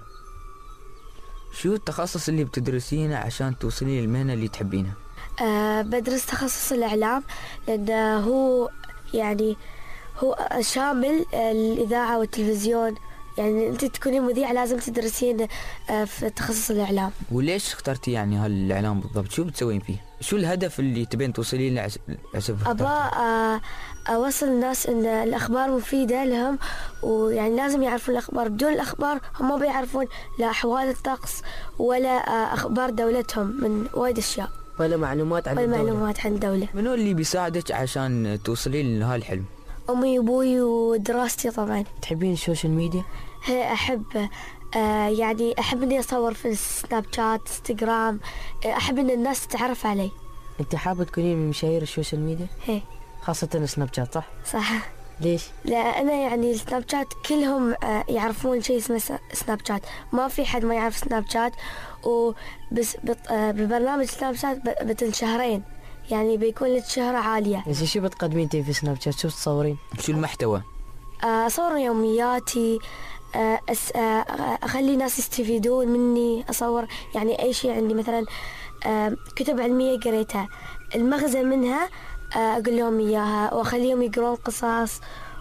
شو التخصص اللي بتدرسينه عشان توصلي للمهنة اللي تحبينها؟ أه بدرس تخصص الإعلام، لأن هو يعني هو شامل الإذاعة والتلفزيون، يعني أنت تكوني مذيعة لازم تدرسين في تخصص الإعلام. وليش اخترتي يعني هالإعلام بالضبط؟ شو بتسوين فيه؟ شو الهدف اللي تبين توصلين له عسب؟ أبغى أوصل الناس إن الأخبار مفيدة لهم، ويعني لازم يعرفون الأخبار. بدون الأخبار هم ما بيعرفون لا أحوال الطقس ولا أخبار دولتهم من وايد أشياء، ولا معلومات عن الدولة. معلومات عن الدولة. منو اللي بيساعدك عشان توصلين لهالحلم؟ أمي وأبوي ودراستي طبعا. تحبين السوشيال ميديا؟ هي أحب آه يعني أحب إني أصور في السناب شات، انستغرام، أحب إن الناس تتعرف علي. أنت حابة تكونين من مشاهير السوشيال ميديا؟ هي خاصة سناب شات، صح؟ صح. ليش؟ لا أنا يعني السناب شات كلهم آه يعرفون شيء اسمه سناب شات، ما في حد ما يعرف سناب شات. وبس آه ببرنامج سناب شات بتنشهرين، يعني بيكون لك شهرة عالية. إذا شو بتقدمين في سناب شات؟ شو تصورين؟ شو المحتوى؟ أصور يومياتي، أخلي ناس يستفيدون مني، أصور يعني أي شيء عندي، مثلا كتب علمية قريتها المغزى منها أقول لهم إياها وأخليهم يقرون قصص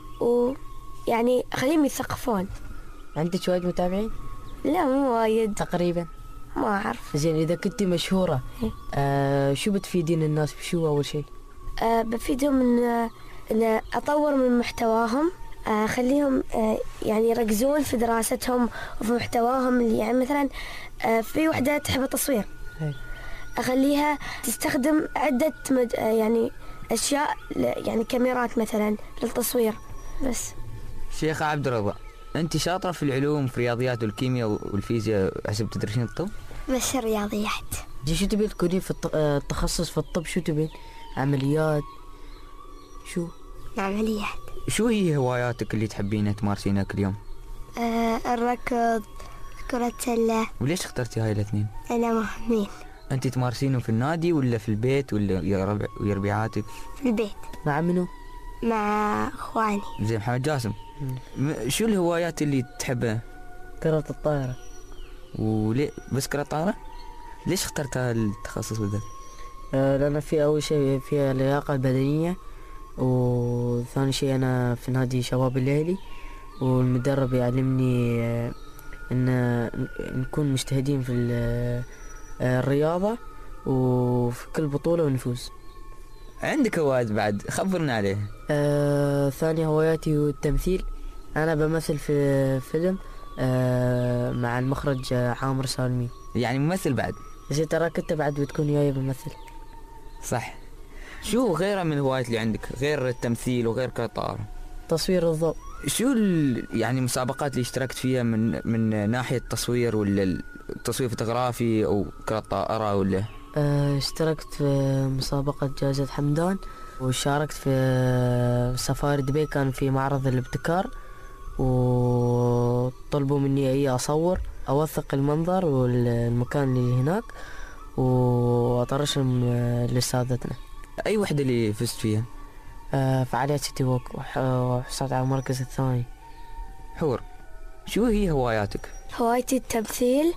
ويعني أخليهم يثقفون. عندك وايد متابعين؟ لا مو وايد تقريبا. ما أعرف. زين إذا كنت مشهورة آه شو بتفيدين الناس بشو أول شيء؟ آه بفيدهم إن إن أطور من محتواهم، أخليهم آه يعني يركزون في دراستهم وفي محتواهم. اللي يعني مثلا آه في وحدة تحب التصوير أخليها تستخدم عدة مج... يعني أشياء يعني كاميرات مثلا للتصوير بس. شيخة عبد الرضا، أنت شاطرة في العلوم في الرياضيات والكيمياء والفيزياء حسب تدرسين الطب؟ بس الرياضيات. شو تبين تكونين في التخصص في الطب؟ شو تبين؟ عمليات؟ شو؟ عمليات. شو هي هواياتك اللي تحبينها تمارسينها كل يوم؟ آه الركض، كرة سلة. وليش اخترتي هاي الاثنين؟ أنا مهمين. أنت تمارسينهم في النادي ولا في البيت ولا ويا ربيعاتك؟ في البيت. مع منو؟ مع اخواني. زي محمد جاسم. م- شو الهوايات اللي تحبها؟ كرة الطائرة. وليه بس كرة الطائرة؟ ليش اخترت التخصص بالذات؟ آه لأن في أول شيء فيها اللياقة البدنية، وثاني شيء أنا في نادي شباب الليلي، والمدرب يعلمني آه أن نكون مجتهدين في الرياضة وفي كل بطولة ونفوز. عندك هوايات بعد، خبرنا عليه. آه ثاني هواياتي هو التمثيل. أنا بمثل في فيلم آه مع المخرج عامر سالمين. يعني ممثل بعد؟ إذا تراك أنت بعد بتكون وياي بمثل. صح. شو غيره من الهوايات اللي عندك غير التمثيل وغير كرة الطائرة؟ تصوير الضوء. شو يعني المسابقات اللي اشتركت فيها من من ناحية التصوير ولا التصوير فوتوغرافي أو كرة الطائرة ولا؟ أه اشتركت في مسابقة جائزة حمدان، وشاركت في سفاري دبي، كان في معرض الابتكار وطلبوا مني أي أصور أوثق المنظر والمكان اللي هناك وأطرشهم لسادتنا. أي وحدة اللي فزت فيها؟ أه فعاليات سيتي ووك وحصلت على المركز الثاني. حور، شو هي هواياتك؟ هوايتي التمثيل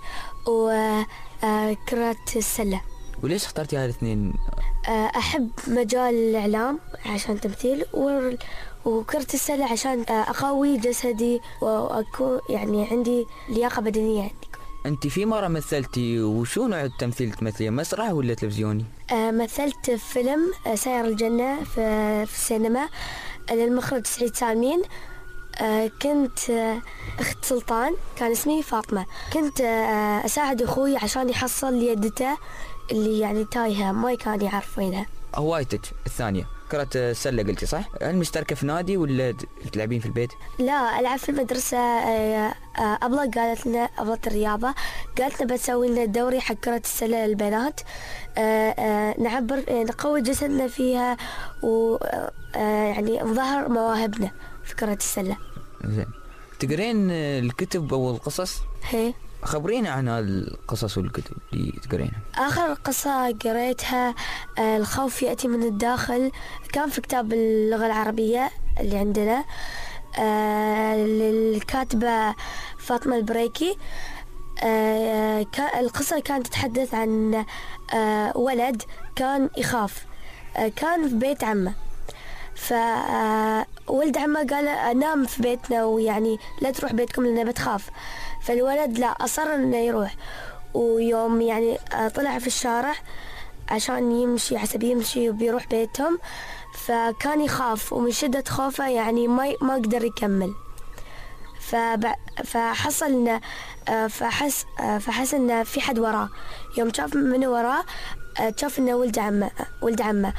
وكرة السلة. وليش اخترتي هاي الاثنين؟ أحب مجال الإعلام عشان تمثيل، وكرة السلة عشان أقوي جسدي وأكون يعني عندي لياقة بدنية عندي. أنت في مرة مثلتي، وشو نوع التمثيل تمثليه، مسرح ولا تلفزيوني؟ مثلت في فيلم سير الجنة في, في السينما للمخرج سعيد سالمين. كنت أخت سلطان، كان اسمي فاطمة. كنت أساعد أخوي عشان يحصل يدته اللي يعني تايهة ما كان يعرف وينها. هوايتك الثانية كرة السلة قلتي صح؟ هل مشتركة في نادي ولا تلعبين في البيت؟ لا ألعب في المدرسة. أبلة قالت لنا أبلة الرياضة قالت لنا بتسوي لنا دوري حق كرة السلة للبنات، نعبر نقوي جسدنا فيها ويعني نظهر مواهبنا في كرة السلة. زين، تقرين الكتب أو القصص؟ هي خبرينا عن القصص والكتب اللي تقرينها. آخر قصة قريتها الخوف يأتي من الداخل، كان في كتاب اللغة العربية اللي عندنا للكاتبة فاطمة البريكي. القصة كانت تتحدث عن ولد كان يخاف، كان في بيت عمه، فولد عمه قال نام في بيتنا ويعني لا تروح بيتكم لأنه بتخاف. فالولد لا، أصر إنه يروح، ويوم يعني طلع في الشارع عشان يمشي حسب يمشي وبيروح بيتهم، فكان يخاف ومن شدة خوفه يعني ما ما قدر يكمل. فحصل إنه فحس فحس إنه في حد وراه. يوم شاف من وراه شاف إنه ولد عمه ولد عمه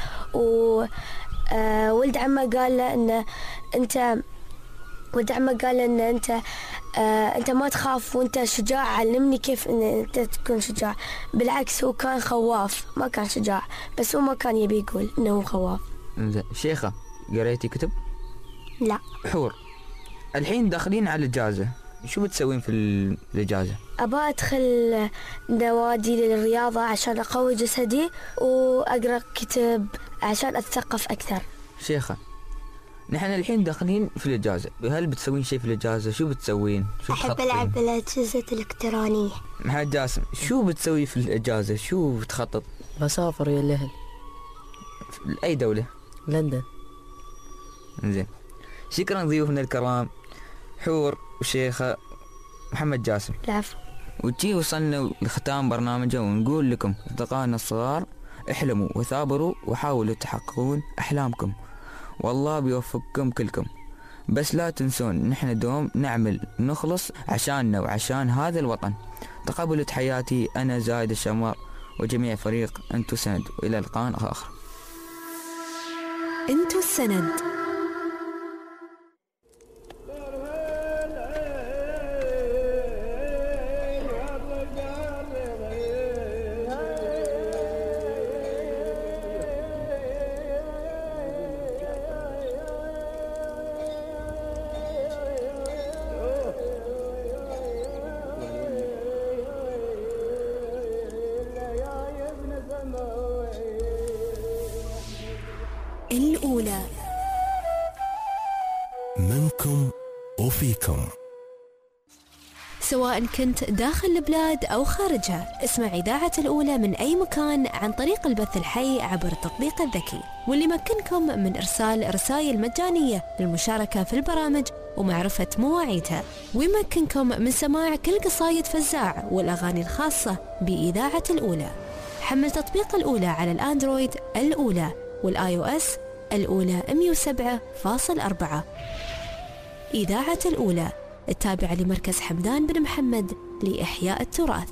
وولد عمه قال له إنه أنت ولد عمه قال له إن أنت آه، أنت ما تخاف وأنت شجاع، علمني كيف إن أنت تكون شجاع. بالعكس هو كان خواف، ما كان شجاع، بس هو ما كان يبي يقول إنه هو خواف. شيخة، قريتي كتب؟ لا. حور، الحين داخلين على الإجازة، شو بتسوين في الإجازة؟ أبى أدخل نوادي للرياضة عشان أقوي جسدي وأقرأ كتب عشان أتثقف أكثر. شيخة، نحن الحين داخلين في الإجازة، هل بتسوين شيء في الإجازة؟ شو بتسوين؟ شو أحب بتخططين؟ ألعب بالأجهزة الإلكترونية. محمد جاسم، شو بتسوي في الإجازة؟ شو بتخطط؟ بسافر يا الأهل. أي دولة؟ لندن. زين، شكرا ضيوفنا الكرام حور وشيخة محمد جاسم. العفو. وجي وصلنا لختام برنامجه ونقول لكم أصدقائنا الصغار احلموا وثابروا وحاولوا تحققون أحلامكم والله بيوفقكم كلكم، بس لا تنسون نحن دوم نعمل نخلص عشاننا وعشان هذا الوطن. تقبلوا تحياتي أنا زايد الشمار وجميع فريق أنتو السند، وإلى لقاء آخر. أنتو السند. الأولى. منكم وفيكم. سواء كنت داخل البلاد أو خارجها، اسمع إذاعة الأولى من أي مكان عن طريق البث الحي عبر التطبيق الذكي، واللي يمكنكم من إرسال رسائل مجانية للمشاركة في البرامج ومعرفة مواعيدها، ويمكنكم من سماع كل قصايد فزاع والأغاني الخاصة بإذاعة الأولى. حمل تطبيق الأولى على الأندرويد الأولى والآي أو إس الأولى مئة وسبعة فاصلة أربعة. إذاعة الأولى التابعة لمركز حمدان بن محمد لإحياء التراث.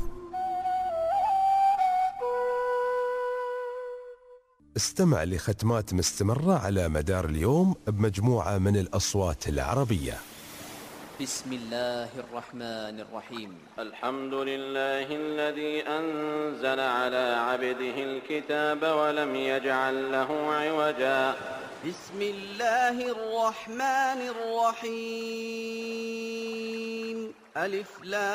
استمع لختمات مستمرة على مدار اليوم بمجموعة من الأصوات العربية. بسم الله الرحمن الرحيم. الحمد لله الذي أنزل على عبده الكتاب ولم يجعل له عوجا. بسم الله الرحمن الرحيم. ألف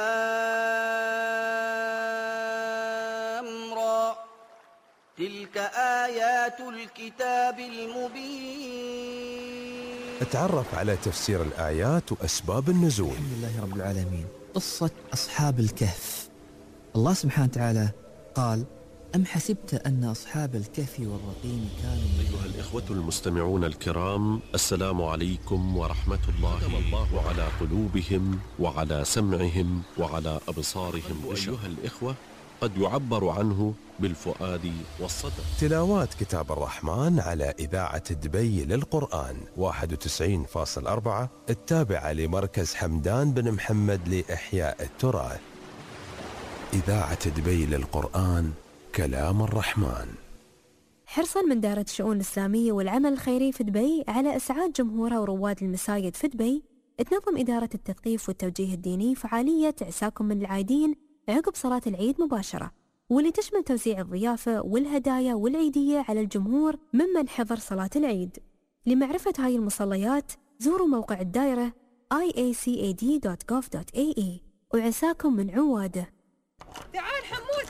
لام را. تلك آيات الكتاب المبين. اتعرف على تفسير الآيات وأسباب النزول. الحمد لله رب العالمين. قصة أصحاب الكهف. الله سبحانه وتعالى قال: أم حسبت أن أصحاب الكهف والرقيم كانوا. أيها الإخوة المستمعون الكرام، السلام عليكم ورحمة الله. الله على قلوبهم وعلى سمعهم وعلى أبصارهم. أيها الإخوة، قد يعبر عنه بالفؤاد والصدر. تلاوات كتاب الرحمن على إذاعة دبي للقرآن واحد وتسعين فاصلة أربعة التابعة لمركز حمدان بن محمد لإحياء التراث. إذاعة دبي للقرآن، كلام الرحمن. حرصا من دائرة الشؤون الإسلامية والعمل الخيري في دبي على إسعاد جمهورها ورواد المساجد في دبي، تنظم إدارة التثقيف والتوجيه الديني فعالية عساكم من العايدين عقب صلاة العيد مباشرة، واللي تشمل توزيع الضيافة والهدايا والعيدية على الجمهور ممن حضر صلاة العيد. لمعرفة هاي المصليات زوروا موقع الدائرة آي إيه سي إيه دي دوت جوف دوت إيه إي. وعساكم من عواده. تعال حمود.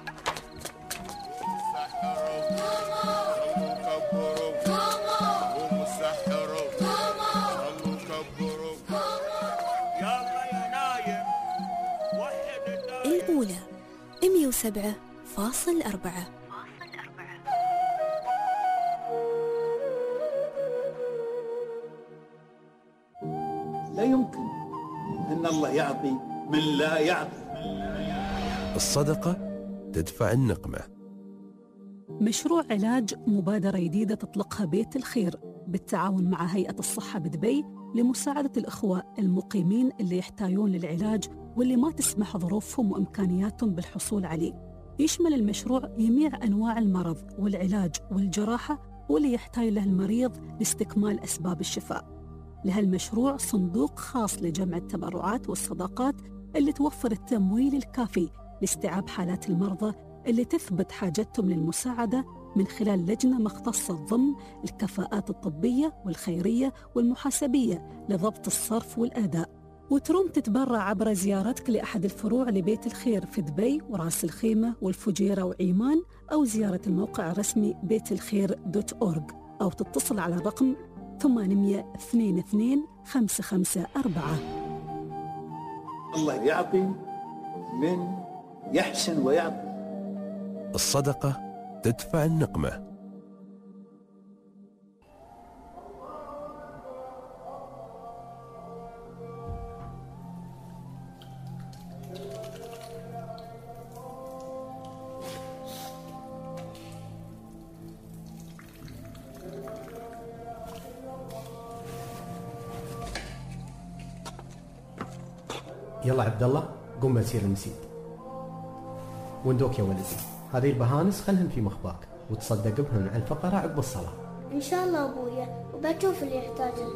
الأولى مئة وسبعة فاصلة أربعة. لا يمكن أن الله يعطي من لا يعطي. الصدقة تدفع النقمة. مشروع علاج مبادرة جديدة تطلقها بيت الخير بالتعاون مع هيئة الصحة بدبي لمساعدة الأخوة المقيمين اللي يحتاجون للعلاج واللي ما تسمح ظروفهم وإمكانياتهم بالحصول عليه. يشمل المشروع جميع أنواع المرض والعلاج والجراحة واللي يحتاج له المريض لاستكمال أسباب الشفاء. لهالمشروع صندوق خاص لجمع التبرعات والصداقات اللي توفر التمويل الكافي لاستيعاب حالات المرضى اللي تثبت حاجتهم للمساعدة من خلال لجنة مختصة تضم الكفاءات الطبية والخيرية والمحاسبية لضبط الصرف والأداء. وتروم تتبرع عبر زيارتك لأحد الفروع لبيت الخير في دبي وراس الخيمة والفجيرة وعيمان، أو زيارة الموقع الرسمي بيت الخير دوت أورغ، أو تتصل على الرقم ثمانمئة واثنين واثنين خمسة خمسة أربعة. الله يعطي من يحسن ويعطي. الصدقة تدفع النقمة. يلا عبد الله قم بنسير المسيد. وندوك يا ولدي، هذه البهانس خلهن في مخباك وتصدق بهن على الفقراء عقب الصلاة. إن شاء الله أبويا، وبشوف اللي يحتاجه.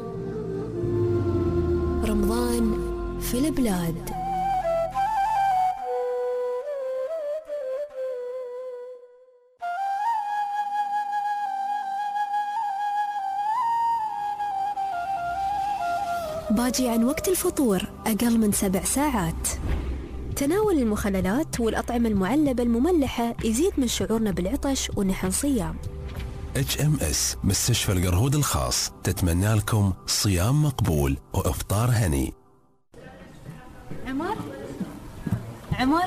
رمضان في البلاد. باجي عن وقت الفطور أقل من سبع ساعات. تناول المخللات والأطعمة المعلبة المملحة يزيد من شعورنا بالعطش ونحن صيام. اتش ام اس مستشفى القرهود الخاص تتمنى لكم صيام مقبول وإفطار هني. عمر عمر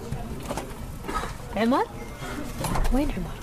عمر وين عمر؟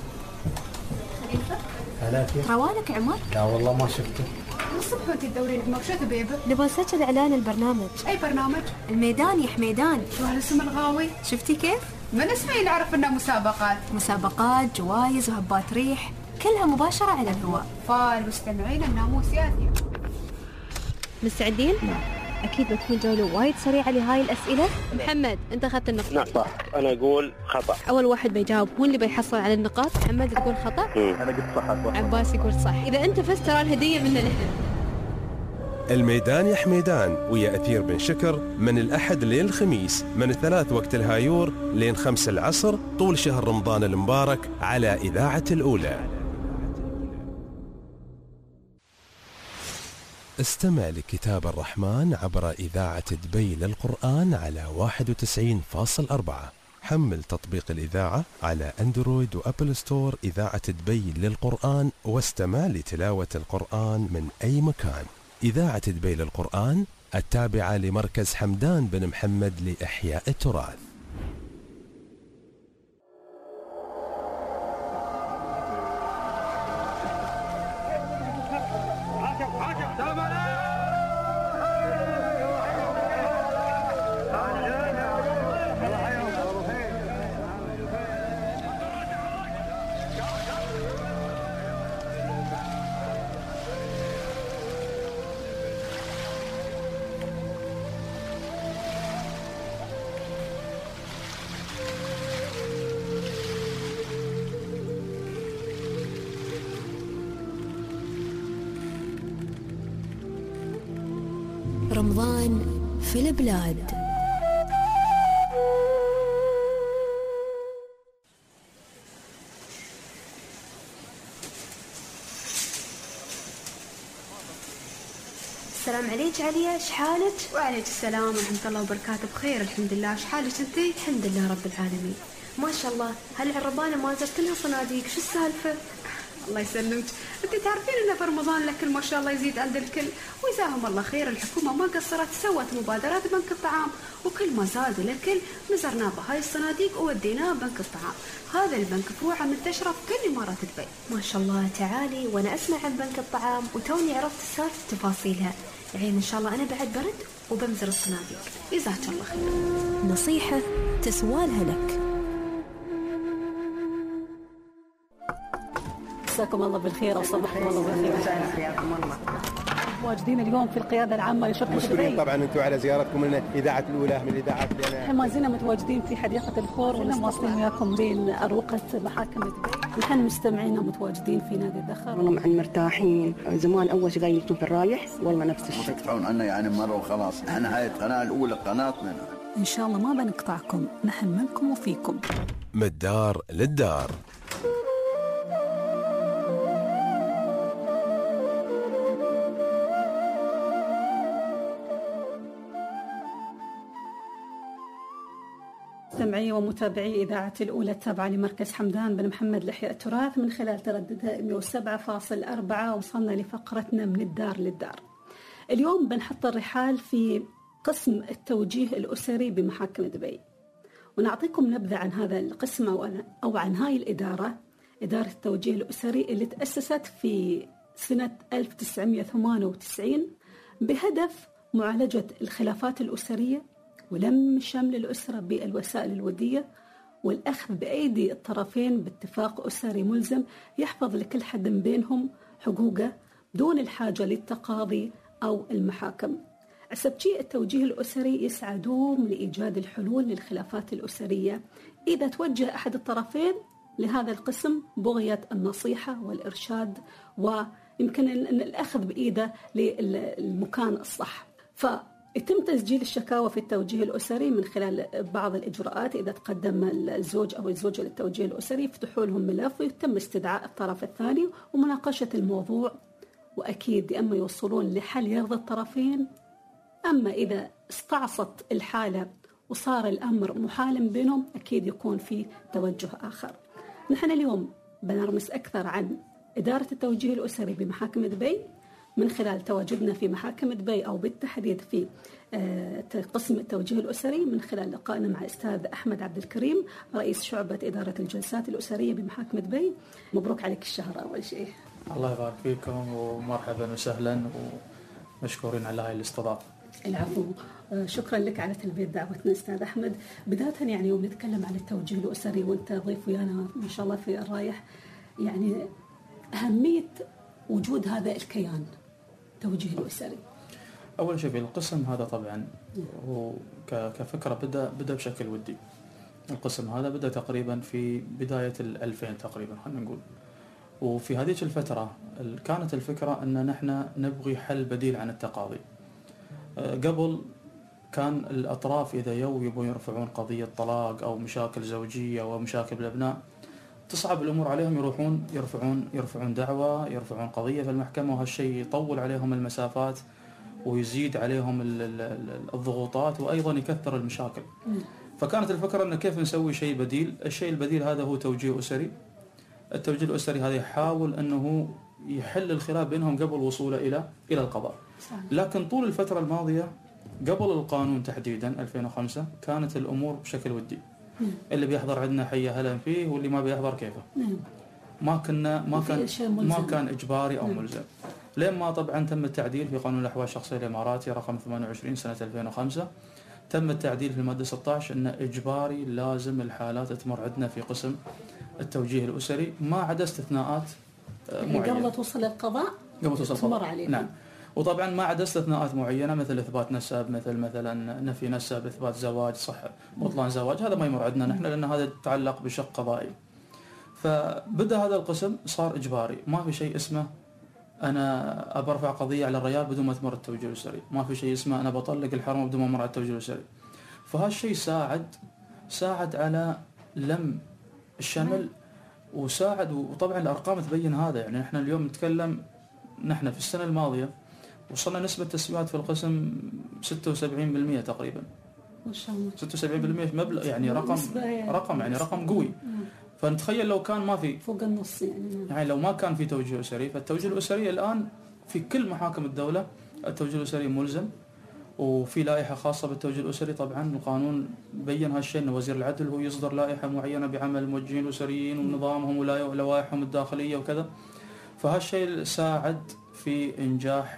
هلا فيك. روانك عمر؟ لا والله ما شفته. من الصبح وانت تدورين عمر، شو تبيبه؟ نبغى نسجل اعلان البرنامج. اي برنامج؟ الميدان يا حميدان. شو هالاسم الغاوي؟ شفتي كيف؟ من اسمعي نعرف انها مسابقات. مسابقات، جوائز وهبات ريح، كلها مباشرة على الهواء. فالمستمعين الناموس ياتي. مستعدين؟ أكيد بتكون جولة وايد سريعة لهاي الأسئلة. محمد أنت أخذت النقطة. نعم صح. أنا أقول خطأ. أول واحد بيجاوب هو اللي بيحصل على النقاط. محمد تقول خطأ. أنا قلت صح. عباس يقول صح. إذا أنت فزت ترى الهدية مننا نحن. الميدان يا حميدان ويا أثير بن شكر من الأحد لين الخميس من الثلاث وقت الهايور لين خمس العصر طول شهر رمضان المبارك على إذاعة الأولى. استمع لكتاب الرحمن عبر إذاعة دبي للقرآن على واحد وتسعين فاصلة أربعة. حمل تطبيق الإذاعة على أندرويد وأبل ستور إذاعة دبي للقرآن واستمع لتلاوة القرآن من أي مكان. إذاعة دبي للقرآن التابعة لمركز حمدان بن محمد لإحياء التراث. رمضان في البلاد. السلام عليك عليا، شحالك؟ وعليك السلام ورحمة الله وبركاته. بخير الحمد لله. شحالك انتي؟ الحمد لله رب العالمين. ما شاء الله هالعربانة ما زالت كلها صناديق، شو السالفة؟ الله يسلمك. انت تعرفين ان في رمضان الاكل ما شاء الله يزيد عند الكل، وجزاهم الله خير. الحكومه ما قصرت، سوت مبادرات بنك الطعام، وكل ما زاد الاكل نزرناه بهاي الصناديق ووديناه بنك الطعام. هذا البنك فروعه منتشره في كل امارات دبي. ما شاء الله تعالي. وانا اسمع عن بنك الطعام وتوني عرفت السالفه تفاصيلها. الحين ان شاء الله انا بعد برد وبنزر الصناديق. جزاك الله خير. نصيحه تسوالها لك. مساكم الله بالخير وصباحكم الله بالخير. واجدين اليوم في القياده العامه لشرطه مشكورين طبعا انتم على زيارتكم لنا اذاعه الاولى من الاذاعات اللي انا احنا ما زلنا متواجدين في حديقه الخور ومواصلين وياكم بين اروقه محاكم دبي. نحن مستمعينا متواجدين في نادي الدخر. والله مع مرتاحين. زمان اول شيء قايلين في الرايح والله نفس الشيء. ما تدفعون عنا يعني مره وخلاص. احنا هاي القناه الاولى قناتنا. ان شاء الله ما بنقطعكم، نحن منكم وفيكم. من الدار للدار. مستمعي ومتابعي إذاعة الأولى التابعة لمركز حمدان بن محمد لإحياء التراث من خلال ترددها مئة وسبعة فاصلة أربعة. وصلنا لفقرتنا من الدار للدار. اليوم بنحط الرحال في قسم التوجيه الأسري بمحاكم دبي، ونعطيكم نبذة عن هذا القسم أو عن هاي الإدارة، إدارة التوجيه الأسري اللي تأسست في سنة ألف وتسعمئة وثمانية وتسعين بهدف معالجة الخلافات الأسرية ولم شمل الأسرة بالوسائل الودية والأخذ بأيدي الطرفين باتفاق أسري ملزم يحفظ لكل حد بينهم حقوقه دون الحاجة للتقاضي أو المحاكم. حسب شيء التوجيه الأسري يسعى دوم لإيجاد الحلول للخلافات الأسرية إذا توجه أحد الطرفين لهذا القسم بغية النصيحة والإرشاد ويمكن الأخذ بإيده للمكان الصح. فيتم تسجيل الشكاوى في التوجيه الأسري من خلال بعض الإجراءات. إذا تقدم الزوج أو الزوجة للتوجيه الأسري يفتحوا لهم ملف ويتم استدعاء الطرف الثاني ومناقشة الموضوع، وأكيد أما يوصلون لحل يرضي الطرفين. أما إذا استعصت الحالة وصار الأمر محال بينهم أكيد يكون في توجه آخر. نحن اليوم بنرمس أكثر عن إدارة التوجيه الأسري بمحاكم دبي من خلال تواجدنا في محاكم دبي أو بالتحديد في قسم التوجيه الأسري من خلال لقائنا مع أستاذ أحمد عبد الكريم رئيس شعبة إدارة الجلسات الأسرية بمحاكم دبي. مبروك عليك الشهر أول شيء. الله يبارك فيكم ومرحبا وسهلا ومشكورين على هاي الاستضافة. العفو، شكرا لك على تلبية دعوتنا أستاذ أحمد. بداية يعني يوم نتكلم عن التوجيه الأسري وأنت ضيف ويانا ما شاء الله في الرايح، يعني أهمية وجود هذا الكيان توجيه الأسري. أول شيء في القسم هذا طبعا هو كفكرة بدأ بدأ بشكل ودي. القسم هذا بدأ تقريبا في بداية الألفين تقريبا خلينا نقول، وفي هذه الفترة كانت الفكرة أن نحن نبغي حل بديل عن التقاضي. قبل كان الأطراف إذا يو يبون يرفعون قضية طلاق أو مشاكل زوجية أو مشاكل بالأبناء تصعب الأمور عليهم، يروحون يرفعون يرفعون دعوة يرفعون قضية في المحكمة، وهالشيء يطول عليهم المسافات ويزيد عليهم الضغوطات وأيضا يكثر المشاكل. فكانت الفكرة أن كيف نسوي شيء بديل. الشيء البديل هذا هو توجيه أسري. التوجيه الأسري هذا يحاول أنه يحل الخلاف بينهم قبل وصوله إلى إلى القضاء. لكن طول الفترة الماضية قبل القانون تحديدا ألفين وخمسة كانت الأمور بشكل ودي. اللي بيحضر عندنا حيا هلا فيه واللي ما بيحضر كيفه. ما كنا ما كان ما كان إجباري أو ملزم. لين ما طبعا تم التعديل في قانون الأحوال الشخصية الإماراتي رقم ثمانية وعشرين سنة ألفين وخمسة، تم التعديل في المادة ستة عشر أن إجباري لازم الحالات تمر عندنا في قسم التوجيه الأسري ما عدا استثناءات معينة. قبل توصل القضاء قبل توصل تمر عليه. نعم. وطبعا ما عدا استثناءات معينة مثل إثبات نسب، مثل مثلا نفي نسب، إثبات زواج، صح بطلان زواج، هذا ما يمر عندنا نحن لأن هذا يتعلق بشق قضائي. فبدأ هذا القسم صار إجباري، ما في شيء اسمه أنا أبرفع قضية على الريال بدون ما تمر التوجيه الأسري، ما في شيء اسمه أنا بطلق الحرمة بدون ما أمر على التوجيه الأسري. فهالشيء ساعد ساعد على لم الشمل وساعد، وطبعا الأرقام تبين هذا. يعني نحن اليوم نتكلم نحن في السنة الماضية وصلنا نسبة تسويات في القسم ستة وسبعين بالمئة تقريبا. ما شاء الله. ستة وسبعين بالمئة في مبلغ يعني رقم رقم يعني رقم قوي. فنتخيل لو كان ما في فوق النص يعني. يعني لو ما كان في توجيه أسري، فالتوجيه الأسري الآن في كل محاكم الدولة التوجيه الأسري ملزم، وفي لائحة خاصة بالتوجيه الأسري. طبعا القانون بين هالشيء أن وزير العدل هو يصدر لائحة معينة بعمل الموجهين الأسريين ونظامهم ولوائحهم الداخلية وكذا. فهالشيء ساعد في إنجاح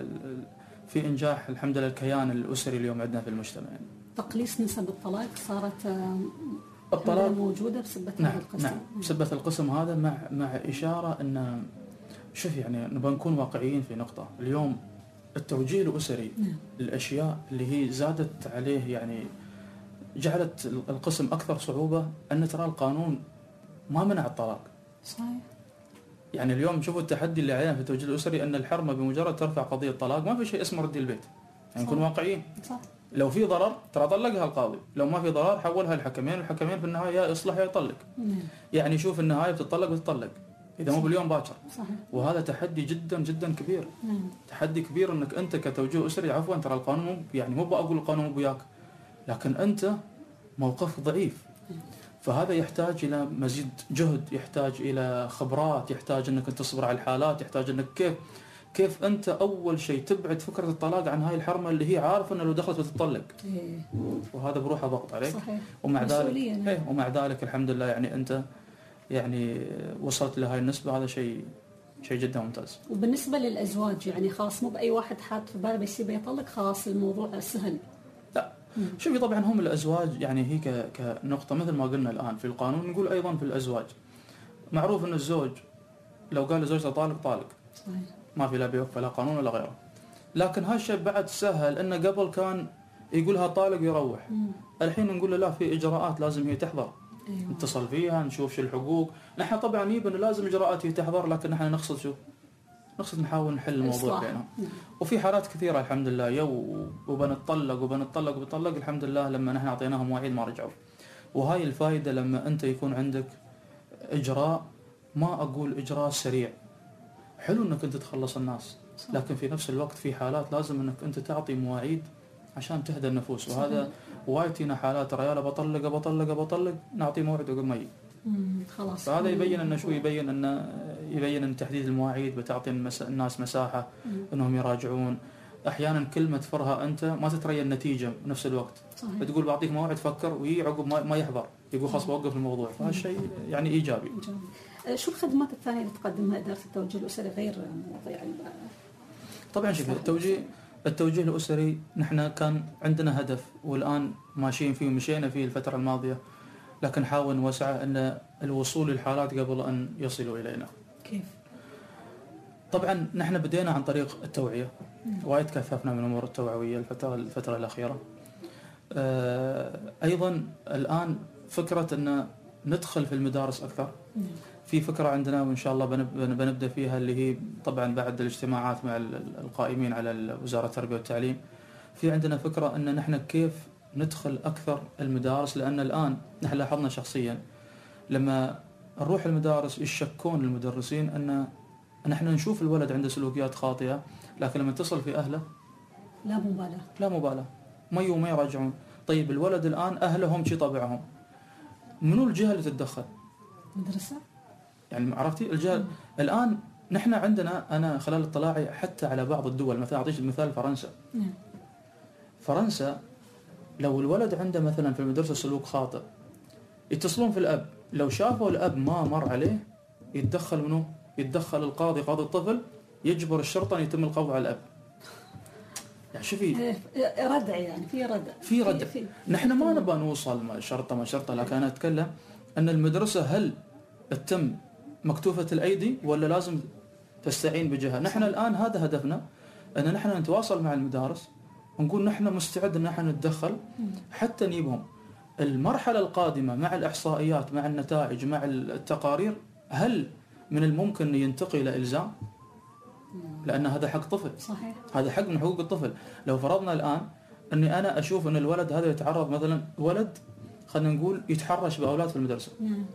في إنجاح الحمد لله الكيان الأسري اليوم عندنا في المجتمع. تقليص نسب الطلاق صارت الطلاق موجودة بسبة نعم هذا القسم. نعم بسبة القسم هذا مع مع إشارة أن شوف يعني نبغى نكون واقعيين في نقطة. اليوم التوجيه الأسري نعم. الأشياء اللي هي زادت عليه يعني جعلت القسم أكثر صعوبة أن ترى القانون ما منع الطلاق. صحيح. يعني اليوم شوفوا التحدي اللي علينا في التوجيه الأسري أن الحرمة بمجرد ترفع قضية طلاق ما في شيء اسمه ردي البيت. يعني نكون واقعيين. صح. لو في ضرر ترى طلقها القاضي، لو ما في ضرر حولها الحكمين، الحكمين في النهاية يا يصلح يا يطلق. نعم. يعني شوف النهاية بتطلق وتطلق إذا مو باليوم باكر. صحيح. وهذا تحدي جدا جدا كبير. نعم. تحدي كبير انك انت كتوجيه اسري عفوا ترى القانون يعني مو بقول القانون مو وياك، لكن انت موقف ضعيف. فهذا يحتاج الى مزيد جهد، يحتاج الى خبرات، يحتاج انك تصبر على الحالات، يحتاج انك كيف كيف انت اول شيء تبعد فكره الطلاق عن هاي الحرمه اللي هي عارفه انه لو دخلت بتطلق. إيه. وهذا بروحه ضغط عليك. صحيح. ومع ذلك نعم. ايه ومع ذلك الحمد لله يعني انت يعني وصلت لهاي النسبه، هذا شيء شيء جدا ممتاز. وبالنسبه للازواج يعني خلاص مو باي واحد حاط في باله بس يبي يطلق خلاص الموضوع سهل. لا شوفي طبعا هم الازواج يعني هي كنقطه مثل ما قلنا الان في القانون نقول ايضا في الازواج معروف ان الزوج لو قال لزوجته طالق طالق. صحيح. ما في لا بيوقف لا قانون ولا غيره. لكن هالشيء بعد سهل، انه قبل كان يقولها طالق يروح، الحين نقول له لا، في اجراءات لازم هي تحضر. أيوة. نتصل فيها نشوف شو الحقوق. نحن طبعا يبن لازم اجراءات هي تحضر، لكن نحن نقصد شو؟ نقصد نحاول نحل الموضوع بينهم. وفي حالات كثيره الحمد لله يو وبنتطلق وبنتطلق وبنطلق الحمد لله لما نحن اعطيناهم مواعيد ما رجعوا. وهاي الفائده لما انت يكون عندك اجراء، ما اقول اجراء سريع، حلو انك انت تخلص الناس، لكن في نفس الوقت في حالات لازم انك انت تعطي مواعيد عشان تهدى النفوس. وهذا وايد فينا حالات رياله بطلق بطلق بطلق نعطي موعد وقبل ما يجي. خلاص. فهذا يبين انه شو يبين انه يبين ان تحديد المواعيد بتعطي الناس مساحه انهم يراجعون. احيانا كلمه تفرها انت ما تتري النتيجه بنفس الوقت. صحيح. بتقول بعطيك موعد فكر، وهي عقب ما يحضر يقول خلاص بوقف الموضوع. فهالشيء يعني ايجابي. إيجابي. شو الخدمات الثانيه اللي تقدمها اداره التوجيه الاسري غير مواضيع؟ طبعا شوف التوجيه التوجيه الاسري نحن كان عندنا هدف والان ماشيين فيه ومشينا فيه الفتره الماضيه، لكن نحاول نوسعه ان الوصول للحالات قبل ان يصلوا الينا. كيف؟ طبعا نحن بدينا عن طريق التوعيه، وايد كثفنا من الامور التوعويه الفتره الفتره الاخيره. ايضا الان فكره ان ندخل في المدارس اكثر. في فكره عندنا وان شاء الله بنبدا فيها، اللي هي طبعا بعد الاجتماعات مع القائمين على وزاره التربيه والتعليم. في عندنا فكره ان نحن كيف ندخل اكثر المدارس، لان الان نحن لاحظنا شخصيا لما نروح المدارس يشكون المدرسين ان نحن نشوف الولد عنده سلوكيات خاطئه، لكن لما نتصل في اهله لا مبالاه لا مبالاه ما يو ما يراجعون. طيب الولد الان اهله هم شي طبعهم، منو الجهه اللي تتدخل؟ مدرسه. يعني عرفتي الجهه مم. الان نحن عندنا، انا خلال اطلاعي حتى على بعض الدول، مثلا اعطيك مثال فرنسا. مم. فرنسا لو الولد عنده مثلا في المدرسه سلوك خاطئ يتصلون في الاب، لو شافوا الاب ما مر عليه يتدخل منو؟ يتدخل القاضي، قاضي الطفل، يجبر الشرطه ان يتم القبض على الاب. يعني شوفي ردع، يعني في ردع في ردع. نحن ما نبغى نوصل ما شرطه ما شرطه، لكن انا اتكلم ان المدرسه هل تتم مكتوفه الايدي ولا لازم تستعين بجهه. نحن الان هذا هدفنا، ان نحن نتواصل مع المدارس ونقول نحن مستعد ان نحن نتدخل حتى نجيبهم. المرحله القادمه مع الاحصائيات مع النتائج مع التقارير، هل من الممكن ان ينتقل الى الزام؟ لان هذا حق طفل. صحيح. هذا حق من حقوق الطفل. لو فرضنا الان اني انا اشوف ان الولد هذا يتعرض، مثلا ولد خلينا نقول يتحرش باولاد في المدرسه، نعم،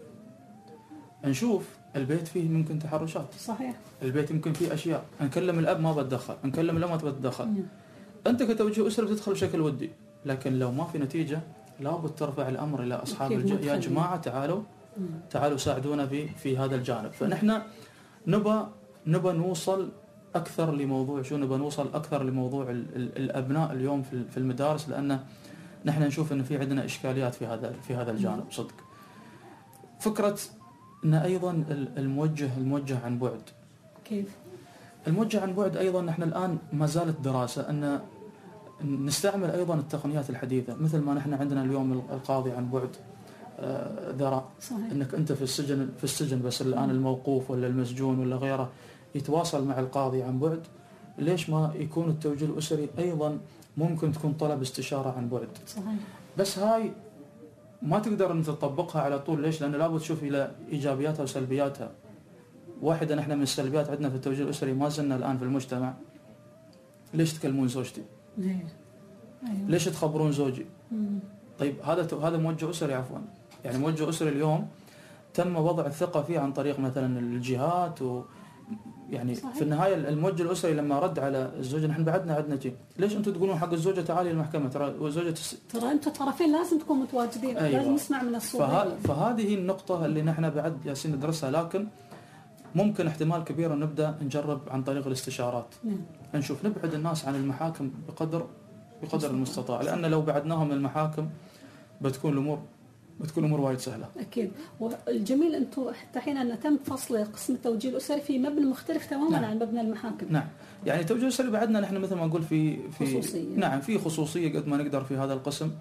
نشوف البيت فيه ممكن تحرشات. صحيح. البيت يمكن فيه اشياء، نكلم الاب ما بتدخل، نكلم الام ما بتدخل. نعم. انت كتوجيه اسره بتدخل بشكل ودي، لكن لو ما في نتيجه لابد ترفع الامر الى اصحاب الج... يا جماعه تعالوا مم. تعالوا ساعدونا في في هذا الجانب. فنحن نبى نبى نوصل اكثر لموضوع شو نبى نوصل اكثر لموضوع ال... ال... الابناء اليوم في في المدارس، لان نحن نشوف ان في عندنا اشكاليات في هذا في هذا الجانب صدق. فكره ان ايضا الموجه الموجه عن بعد. كيف؟ الموجه عن بعد ايضا نحن الان ما زالت دراسه ان نستعمل ايضا التقنيات الحديثه، مثل ما نحن عندنا اليوم القاضي عن بعد ذرا، انك انت في السجن في السجن بس الان الموقوف ولا المسجون ولا غيره يتواصل مع القاضي عن بعد. ليش ما يكون التوجيه الاسري ايضا ممكن تكون طلب استشاره عن بعد؟ صحيح. بس هاي ما تقدر ان تطبقها على طول. ليش؟ لان لابد تشوف الى ايجابياتها وسلبياتها. واحده نحن من السلبيات عندنا في التوجيه الاسري ما زلنا الان في المجتمع، ليش تكلمون زوجتي؟ أيوة. ليش تخبرون زوجي؟ مم. طيب هذا هذا موجه اسري عفوا، يعني موجه اسري اليوم تم وضع الثقه فيه عن طريق مثلا الجهات، و يعني صحيح. في النهايه الموجه الاسري لما رد على الزوجه، نحن بعدنا عندنا شيء، ليش انتم تقولون حق الزوجه تعالي المحكمه؟ ترى وزوجة تس... ترى انتم طرفين لازم تكونوا متواجدين. أيوة. لازم نسمع من الصوت. فه... فهذه هي النقطه اللي نحن بعد جالسين ندرسها، لكن ممكن احتمال كبير نبدا نجرب عن طريق الاستشارات. نعم. نشوف نبعد الناس عن المحاكم بقدر بقدر المستطاع، لان لو بعدناهم من المحاكم بتكون الامور بتكون الامور وايد سهله. اكيد. والجميل انتم حتى حين ان تم فصل قسم التوجيه الاسري في مبنى مختلف تماما نعم. عن مبنى المحاكم. نعم، يعني التوجيه الاسري بعدنا نحن مثل ما نقول في في خصوصية. نعم في خصوصيه قد ما نقدر في هذا القسم.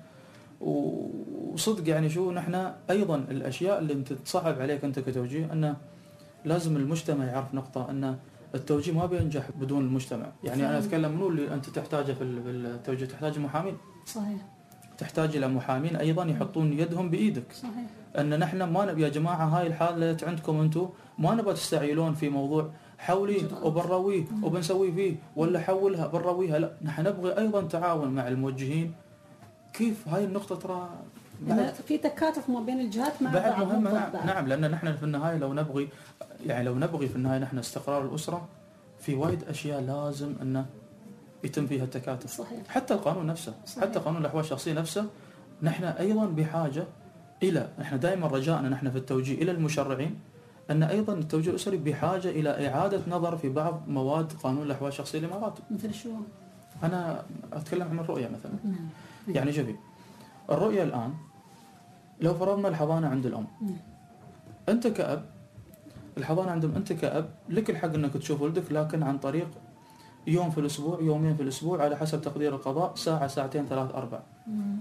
وصدق يعني شو نحن ايضا الاشياء اللي انت تصعب عليك انت كتوجيه، انه لازم المجتمع يعرف نقطه، ان التوجيه ما بينجح بدون المجتمع. يعني صحيح. انا اتكلم منو اللي انت تحتاجه في التوجيه؟ تحتاج محامين، صحيح، تحتاج الى محامين ايضا يحطون يدهم بايدك. صحيح. ان نحن ما نبي يا جماعه هاي الحاله عندكم انتم ما نبغى تستعجلون في موضوع حولي وبنرويه وبنسوي فيه ولا حولها بنرويها، لا نحن نبغي ايضا تعاون مع الموجهين. كيف هاي النقطه ترى بعد في تكاتف ما بين الجهات مع بعد مهمه. بعض. نعم, نعم لان نحن في النهايه لو نبغي يعني لو نبغي في النهايه نحن استقرار الاسره، في وايد اشياء لازم انه يتم فيها التكاتف. صحيح. حتى القانون نفسه، صحيح. حتى قانون الاحوال الشخصيه نفسه نحن ايضا بحاجه الى، نحن دائما رجائنا نحن في التوجيه الى المشرعين ان ايضا التوجيه الاسري بحاجه الى اعاده نظر في بعض مواد قانون الاحوال الشخصيه اللي مرات. مثل شو؟ انا اتكلم عن الرؤيه مثلا. نعم. يعني شوفي الرؤيه الان لو فرضنا الحضانه عند الام، نعم. انت كأب الحضانه عند الام، انت كأب لك الحق انك تشوف ولدك، لكن عن طريق يوم في الاسبوع، يومين في الاسبوع، على حسب تقدير القضاء، ساعه ساعتين ثلاث اربع. مم.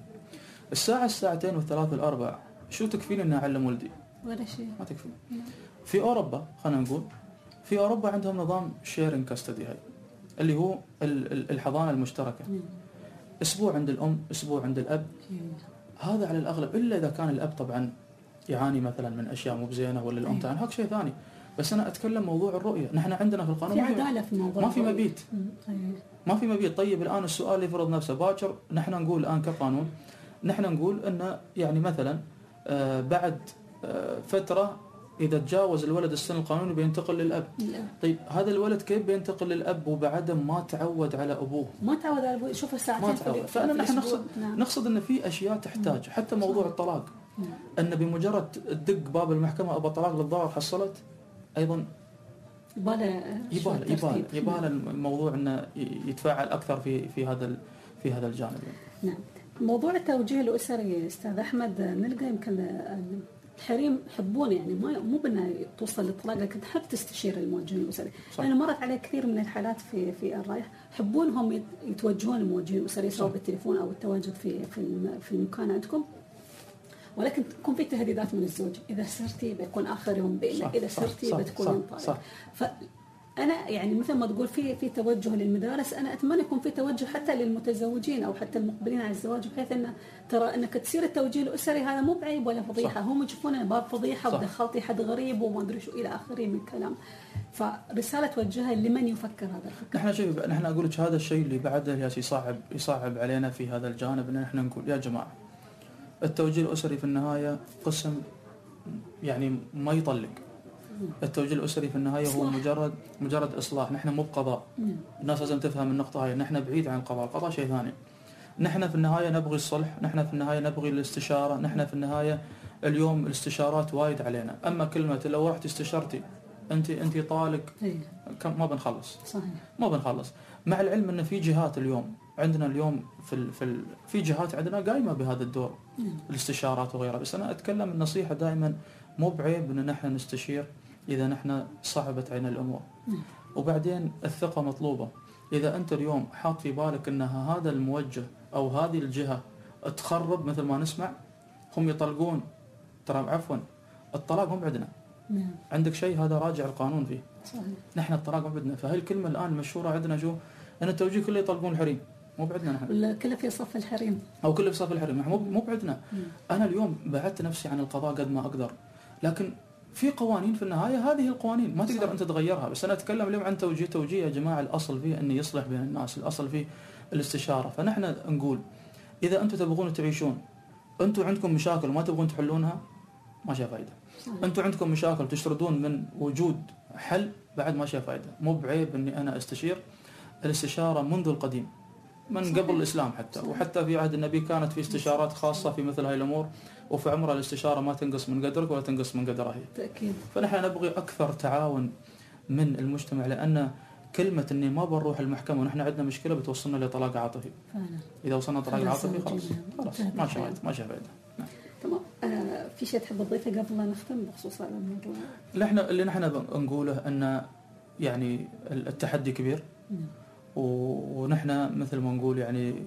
الساعه الساعتين والثلاث الاربع شو تكفيني اني اعلم ولدي؟ ولا شيء، ما تكفي. نعم. في اوروبا خلينا نقول، في اوروبا عندهم نظام شيرنج كاستدي، هاي اللي هو الحضانه المشتركه. مم. اسبوع عند الام، اسبوع عند الاب. مم. هذا على الاغلب، الا اذا كان الاب طبعا يعاني مثلا من اشياء مو بزينه ولا الام تعاني، هاك شيء ثاني. بس انا اتكلم موضوع الرؤيه، نحن عندنا في القانون في عداله في موضوع ما في مبيت. مم. ما في مبيت. طيب الان السؤال يفرض نفسه باكر، نحن نقول الان كقانون، نحن نقول ان يعني مثلا آه بعد آه فتره اذا تجاوز الولد السن القانوني بينتقل للاب. لا. طيب هذا الولد كيف بينتقل للاب وبعد ما تعود على ابوه؟ ما تعود على ابوه، شوف ساعتين ما تعود. فانا نحن نقصد نعم. نقصد ان في اشياء تحتاج، حتى موضوع الطلاق، نعم. ان بمجرد تدق باب المحكمه ابى طلاق للضرر حصلت، ايضا يباله يباله يباله يباله الموضوع انه يتفاعل اكثر في في هذا في هذا الجانب. نعم. موضوع التوجيه الاسري استاذ احمد، نلقى يمكن الحريم يحبون يعني ما مو بنا توصل للطلاق، لكن تحب تستشير الموجه الاسري. انا مرت علي كثير من الحالات في في الرايح يحبونهم يتوجهون للموجه الاسري سواء بالتليفون او التواجد في في في المكان عندكم، ولكن تكون في تهديدات من الزوج، اذا سرتي بيكون اخر يوم بينك، اذا سرتي بتكون طالق. فانا يعني مثل ما تقول في في توجه للمدارس، انا اتمنى يكون في توجه حتى للمتزوجين او حتى المقبلين على الزواج، بحيث انه ترى انك تصير التوجيه الاسري هذا مو بعيب ولا فضيحه، هم يشوفونه باب فضيحه ودخلتي حد غريب وما ادري شو الى اخره من الكلام. فرساله توجهها لمن يفكر هذا الفكر. نحن شوف نحن اقول لك هذا الشيء اللي بعده يصعب يصعب علينا في هذا الجانب، ان نحن نقول يا جماعه التوجيه الاسري في النهايه قسم يعني ما يطلق. التوجيه الاسري في النهايه هو مجرد مجرد اصلاح، نحن مو بقضاء. الناس لازم تفهم النقطه هاي، نحن بعيد عن القضاء، القضاء شيء ثاني. نحن في النهايه نبغي الصلح، نحن في النهايه نبغي الاستشاره، نحن في النهايه اليوم الاستشارات وايد علينا، اما كلمه لو رحت استشرتي انت انت طالق ما بنخلص. صحيح. ما بنخلص، مع العلم ان في جهات اليوم عندنا اليوم في ال في ال في جهات عندنا قايمه بهذا الدور، الاستشارات وغيرها. بس انا اتكلم النصيحه دائما مو بعيب ان نحن نستشير اذا نحن صعبت علينا الامور. وبعدين الثقه مطلوبه. اذا انت اليوم حاط في بالك ان هذا الموجه او هذه الجهه تخرب مثل ما نسمع، هم يطلقون، ترى عفوا الطلاق مو بعندنا. نعم. عندك شيء هذا راجع القانون فيه. صحيح. نحن الطلاق مو بعندنا، فهي الكلمه الان المشهوره عندنا شو؟ ان التوجيه كله يطلقون الحريم، مو بعدنا نحن. كله في صف الحريم. او كله في صف الحريم، مو مو بعدنا. انا اليوم بعدت نفسي عن القضاء قد ما اقدر، لكن في قوانين في النهايه هذه القوانين ما تقدر انت تغيرها. بس انا اتكلم اليوم عن توجيه توجيه يا جماعه الاصل فيه انه يصلح بين الناس، الاصل فيه الاستشاره. فنحن نقول اذا انتم تبغون تعيشون، انتم عندكم مشاكل وما تبغون تحلونها، ما شاء فائده. انتم عندكم مشاكل تشردون من وجود حل، بعد ما شاء فائده. مو بعيب اني انا استشير. الاستشاره منذ القديم، من صحيح. قبل الاسلام حتى صحيح. وحتى في عهد النبي كانت في استشارات خاصه في مثل هاي الامور، وفي عمر الاستشاره ما تنقص من قدرك ولا تنقص من قدرها هي. تاكيد. فنحن نبغي اكثر تعاون من المجتمع، لان كلمه اني ما بنروح المحكمه ونحن عندنا مشكله بتوصلنا لطلاق عاطفي. فعلا. اذا وصلنا طلاق عاطفي خلاص خلاص ما شاء ما شاء فائده. تمام. آه في شيء تحب تضيفه قبل لا نختم بخصوص هذا الموضوع؟ اللي احنا اللي نحن نقوله ان يعني التحدي كبير. نعم. ونحن مثل ما نقول يعني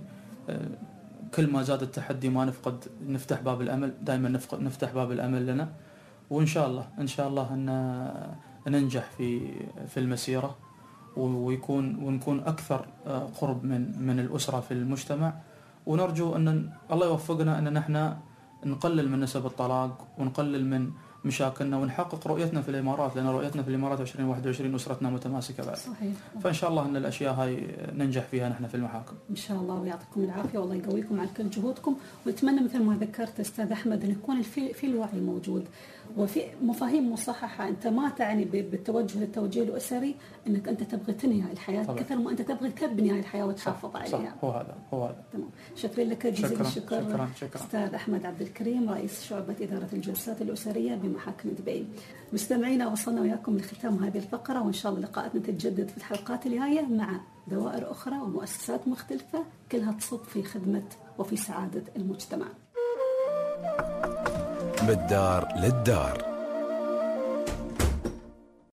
كل ما زاد التحدي ما نفقد نفتح باب الامل، دائما نفتح باب الامل لنا. وان شاء الله ان شاء الله ان ننجح في في المسيرة، ويكون ونكون أكثر قرب من من الأسرة في المجتمع. ونرجو أن الله يوفقنا أن نحن نقلل من نسب الطلاق ونقلل من مشاكلنا ونحقق رؤيتنا في الإمارات، لأن رؤيتنا في الإمارات عشرين واحد وعشرين أسرتنا متماسكة بعد. صحيح. فإن شاء الله أن الأشياء هاي ننجح فيها نحن في المحاكم إن شاء الله، ويعطيكم العافية والله يقويكم على كل جهودكم. ونتمنى مثل ما ذكرت أستاذ أحمد أن يكون في في الوعي موجود وفي مفاهيم مصححة. أنت ما تعني بالتوجه للتوجيه الأسري أنك أنت تبغى تنهي هاي الحياة طبعا. كثر ما أنت تبغى تبني هاي الحياة وتحافظ عليها. هو هذا هو هذا. تمام. شكرا لك جزيل الشكر. شكرا شكرا. أستاذ أحمد عبد الكريم رئيس شعبة إدارة الجلسات الأسرية بمحاكم دبي. مستمعينا، وصلنا وياكم لختام هذه الفقرة، وإن شاء الله لقاءاتنا تتجدد في الحلقات الجاية مع دوائر أخرى ومؤسسات مختلفة كلها تصب في خدمة وفي سعادة المجتمع. من الدار للدار.